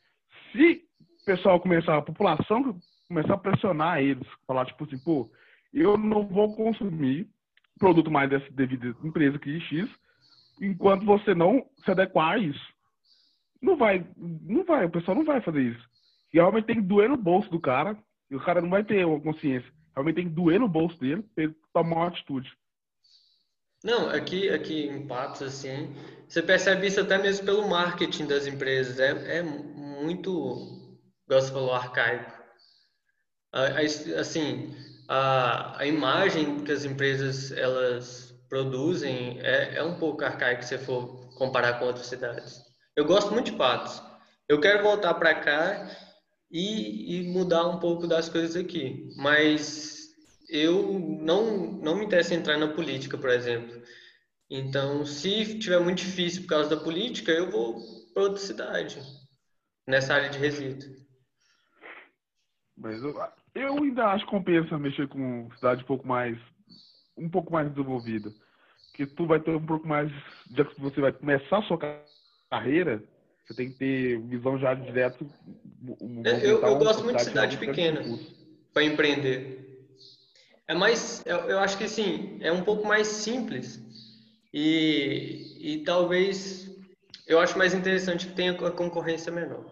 Se o pessoal começar, a população começar a pressionar eles, falar tipo assim, pô, eu não vou consumir produto mais dessa devida empresa aqui, X, enquanto você não se adequar a isso. Não vai, não vai, o pessoal não vai fazer isso. E realmente tem que doer no bolso do cara, e o cara não vai ter uma consciência. Realmente tem que doer no bolso dele pra ele tomar uma atitude. Não, aqui, aqui em Patos, assim, você percebe isso até mesmo pelo marketing das empresas. É, é muito, igual você falou, arcaico. A- a- Assim, a, a imagem que as empresas elas produzem é, é um pouco arcaico se você for comparar com outras cidades. Eu gosto muito de Patos. Eu quero voltar para cá e, e mudar um pouco das coisas aqui, mas eu não, não me interessa em entrar na política, por exemplo. Então, se tiver muito difícil por causa da política, eu vou para outra cidade, nessa área de resíduo. Mas eu, eu ainda acho que compensa mexer com cidade um pouco mais, um pouco mais desenvolvida. Porque tu vai ter um pouco mais, já que você vai começar a sua carreira, você tem que ter visão já direto, Eu, movimentar eu uma gosto muito de cidade que cidade realmente quer esse pequena impulso. para empreender. É mais, eu, eu acho que sim, é um pouco mais simples e, e talvez eu acho mais interessante que tenha a concorrência menor.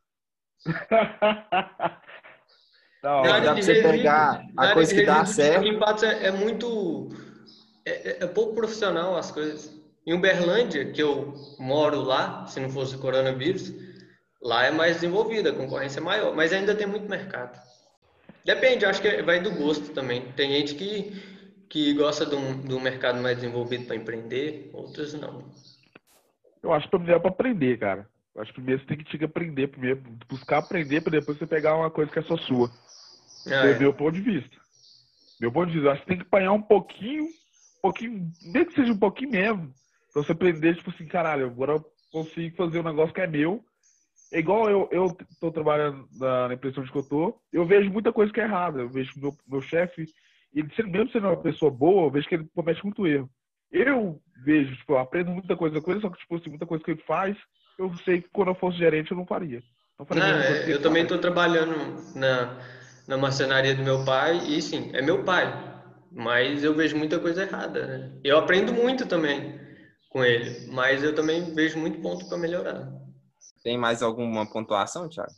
Da Na É que área dá hora. de para você resíduo, pegar a na área coisa de que dá resíduo aqui certo. em Patos é, é muito, é, é- é pouco profissional as coisas. Em Uberlândia, que eu moro lá, se não fosse o coronavírus, Lá é mais desenvolvida, a concorrência é maior, mas ainda tem muito mercado. Depende, acho que vai do gosto também. Tem gente que, que gosta de um, de um mercado mais desenvolvido para empreender, outros não. Eu acho que primeiro é pra aprender, cara. Eu acho que primeiro você tem que te aprender, primeiro buscar aprender pra depois você pegar uma coisa que é só sua. Ah, Meu, é. meu ponto de vista. Meu ponto de vista, eu acho que tem que apanhar um pouquinho, um pouquinho, nem que seja um pouquinho mesmo, pra você aprender, tipo assim, caralho, agora eu consigo fazer um negócio que é meu. É igual eu, eu tô trabalhando na, na empresa onde eu tô, eu vejo muita coisa que é errada. Eu vejo meu, meu chefe, ele sendo- mesmo sendo uma pessoa boa, eu vejo que ele comete muito erro. Eu vejo, tipo, eu aprendo muita coisa com ele, só que, tipo assim, muita coisa que ele faz, eu sei que quando eu fosse gerente eu não faria. Não faria a Não, mesma coisa que é, ele eu também faz. estou trabalhando na, na marcenaria do meu pai e sim, é meu pai, mas eu vejo muita coisa errada, né? Eu aprendo muito também com ele, mas eu também vejo muito ponto para melhorar. Tem mais alguma pontuação, Thiago?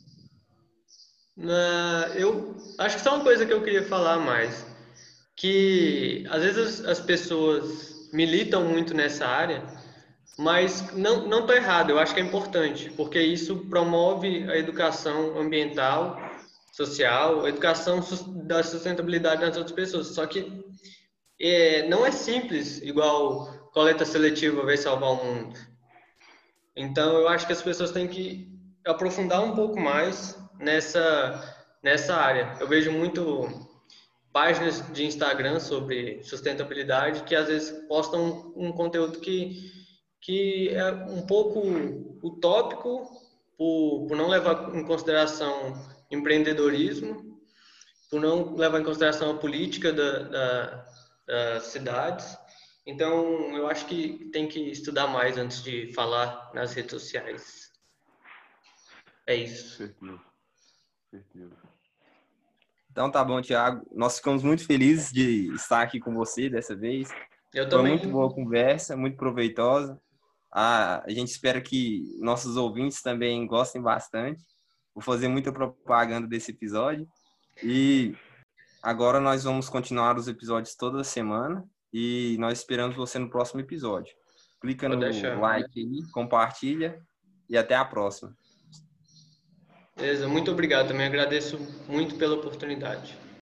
Na, eu acho que só uma coisa que eu queria falar mais, que às vezes as, as pessoas militam muito nessa área, mas não não está errado, eu acho que é importante, porque isso promove a educação ambiental, social, a educação sus- da sustentabilidade nas outras pessoas. Só que é, não é simples, igual coleta seletiva vai salvar o mundo. Então, eu acho que as pessoas têm que aprofundar um pouco mais nessa, nessa área. Eu vejo muito páginas de Instagram sobre sustentabilidade que às vezes postam um, um conteúdo que, que é um pouco utópico por, por não levar em consideração empreendedorismo, por não levar em consideração a política da, da, das cidades. Então, eu acho que tem que estudar mais antes de falar nas redes sociais. É isso. Certeza, certeza. Então tá bom, Thiago. Nós ficamos muito felizes de estar aqui com você dessa vez. Eu Foi muito também. boa a conversa, muito proveitosa. Ah, a gente espera que nossos ouvintes também gostem bastante. Vou fazer muita propaganda desse episódio. E agora nós vamos continuar os episódios toda semana. E nós esperamos você no próximo episódio. Clica Pode no deixar. like aí, compartilha e até a próxima. Beleza, muito obrigado. Também agradeço muito pela oportunidade.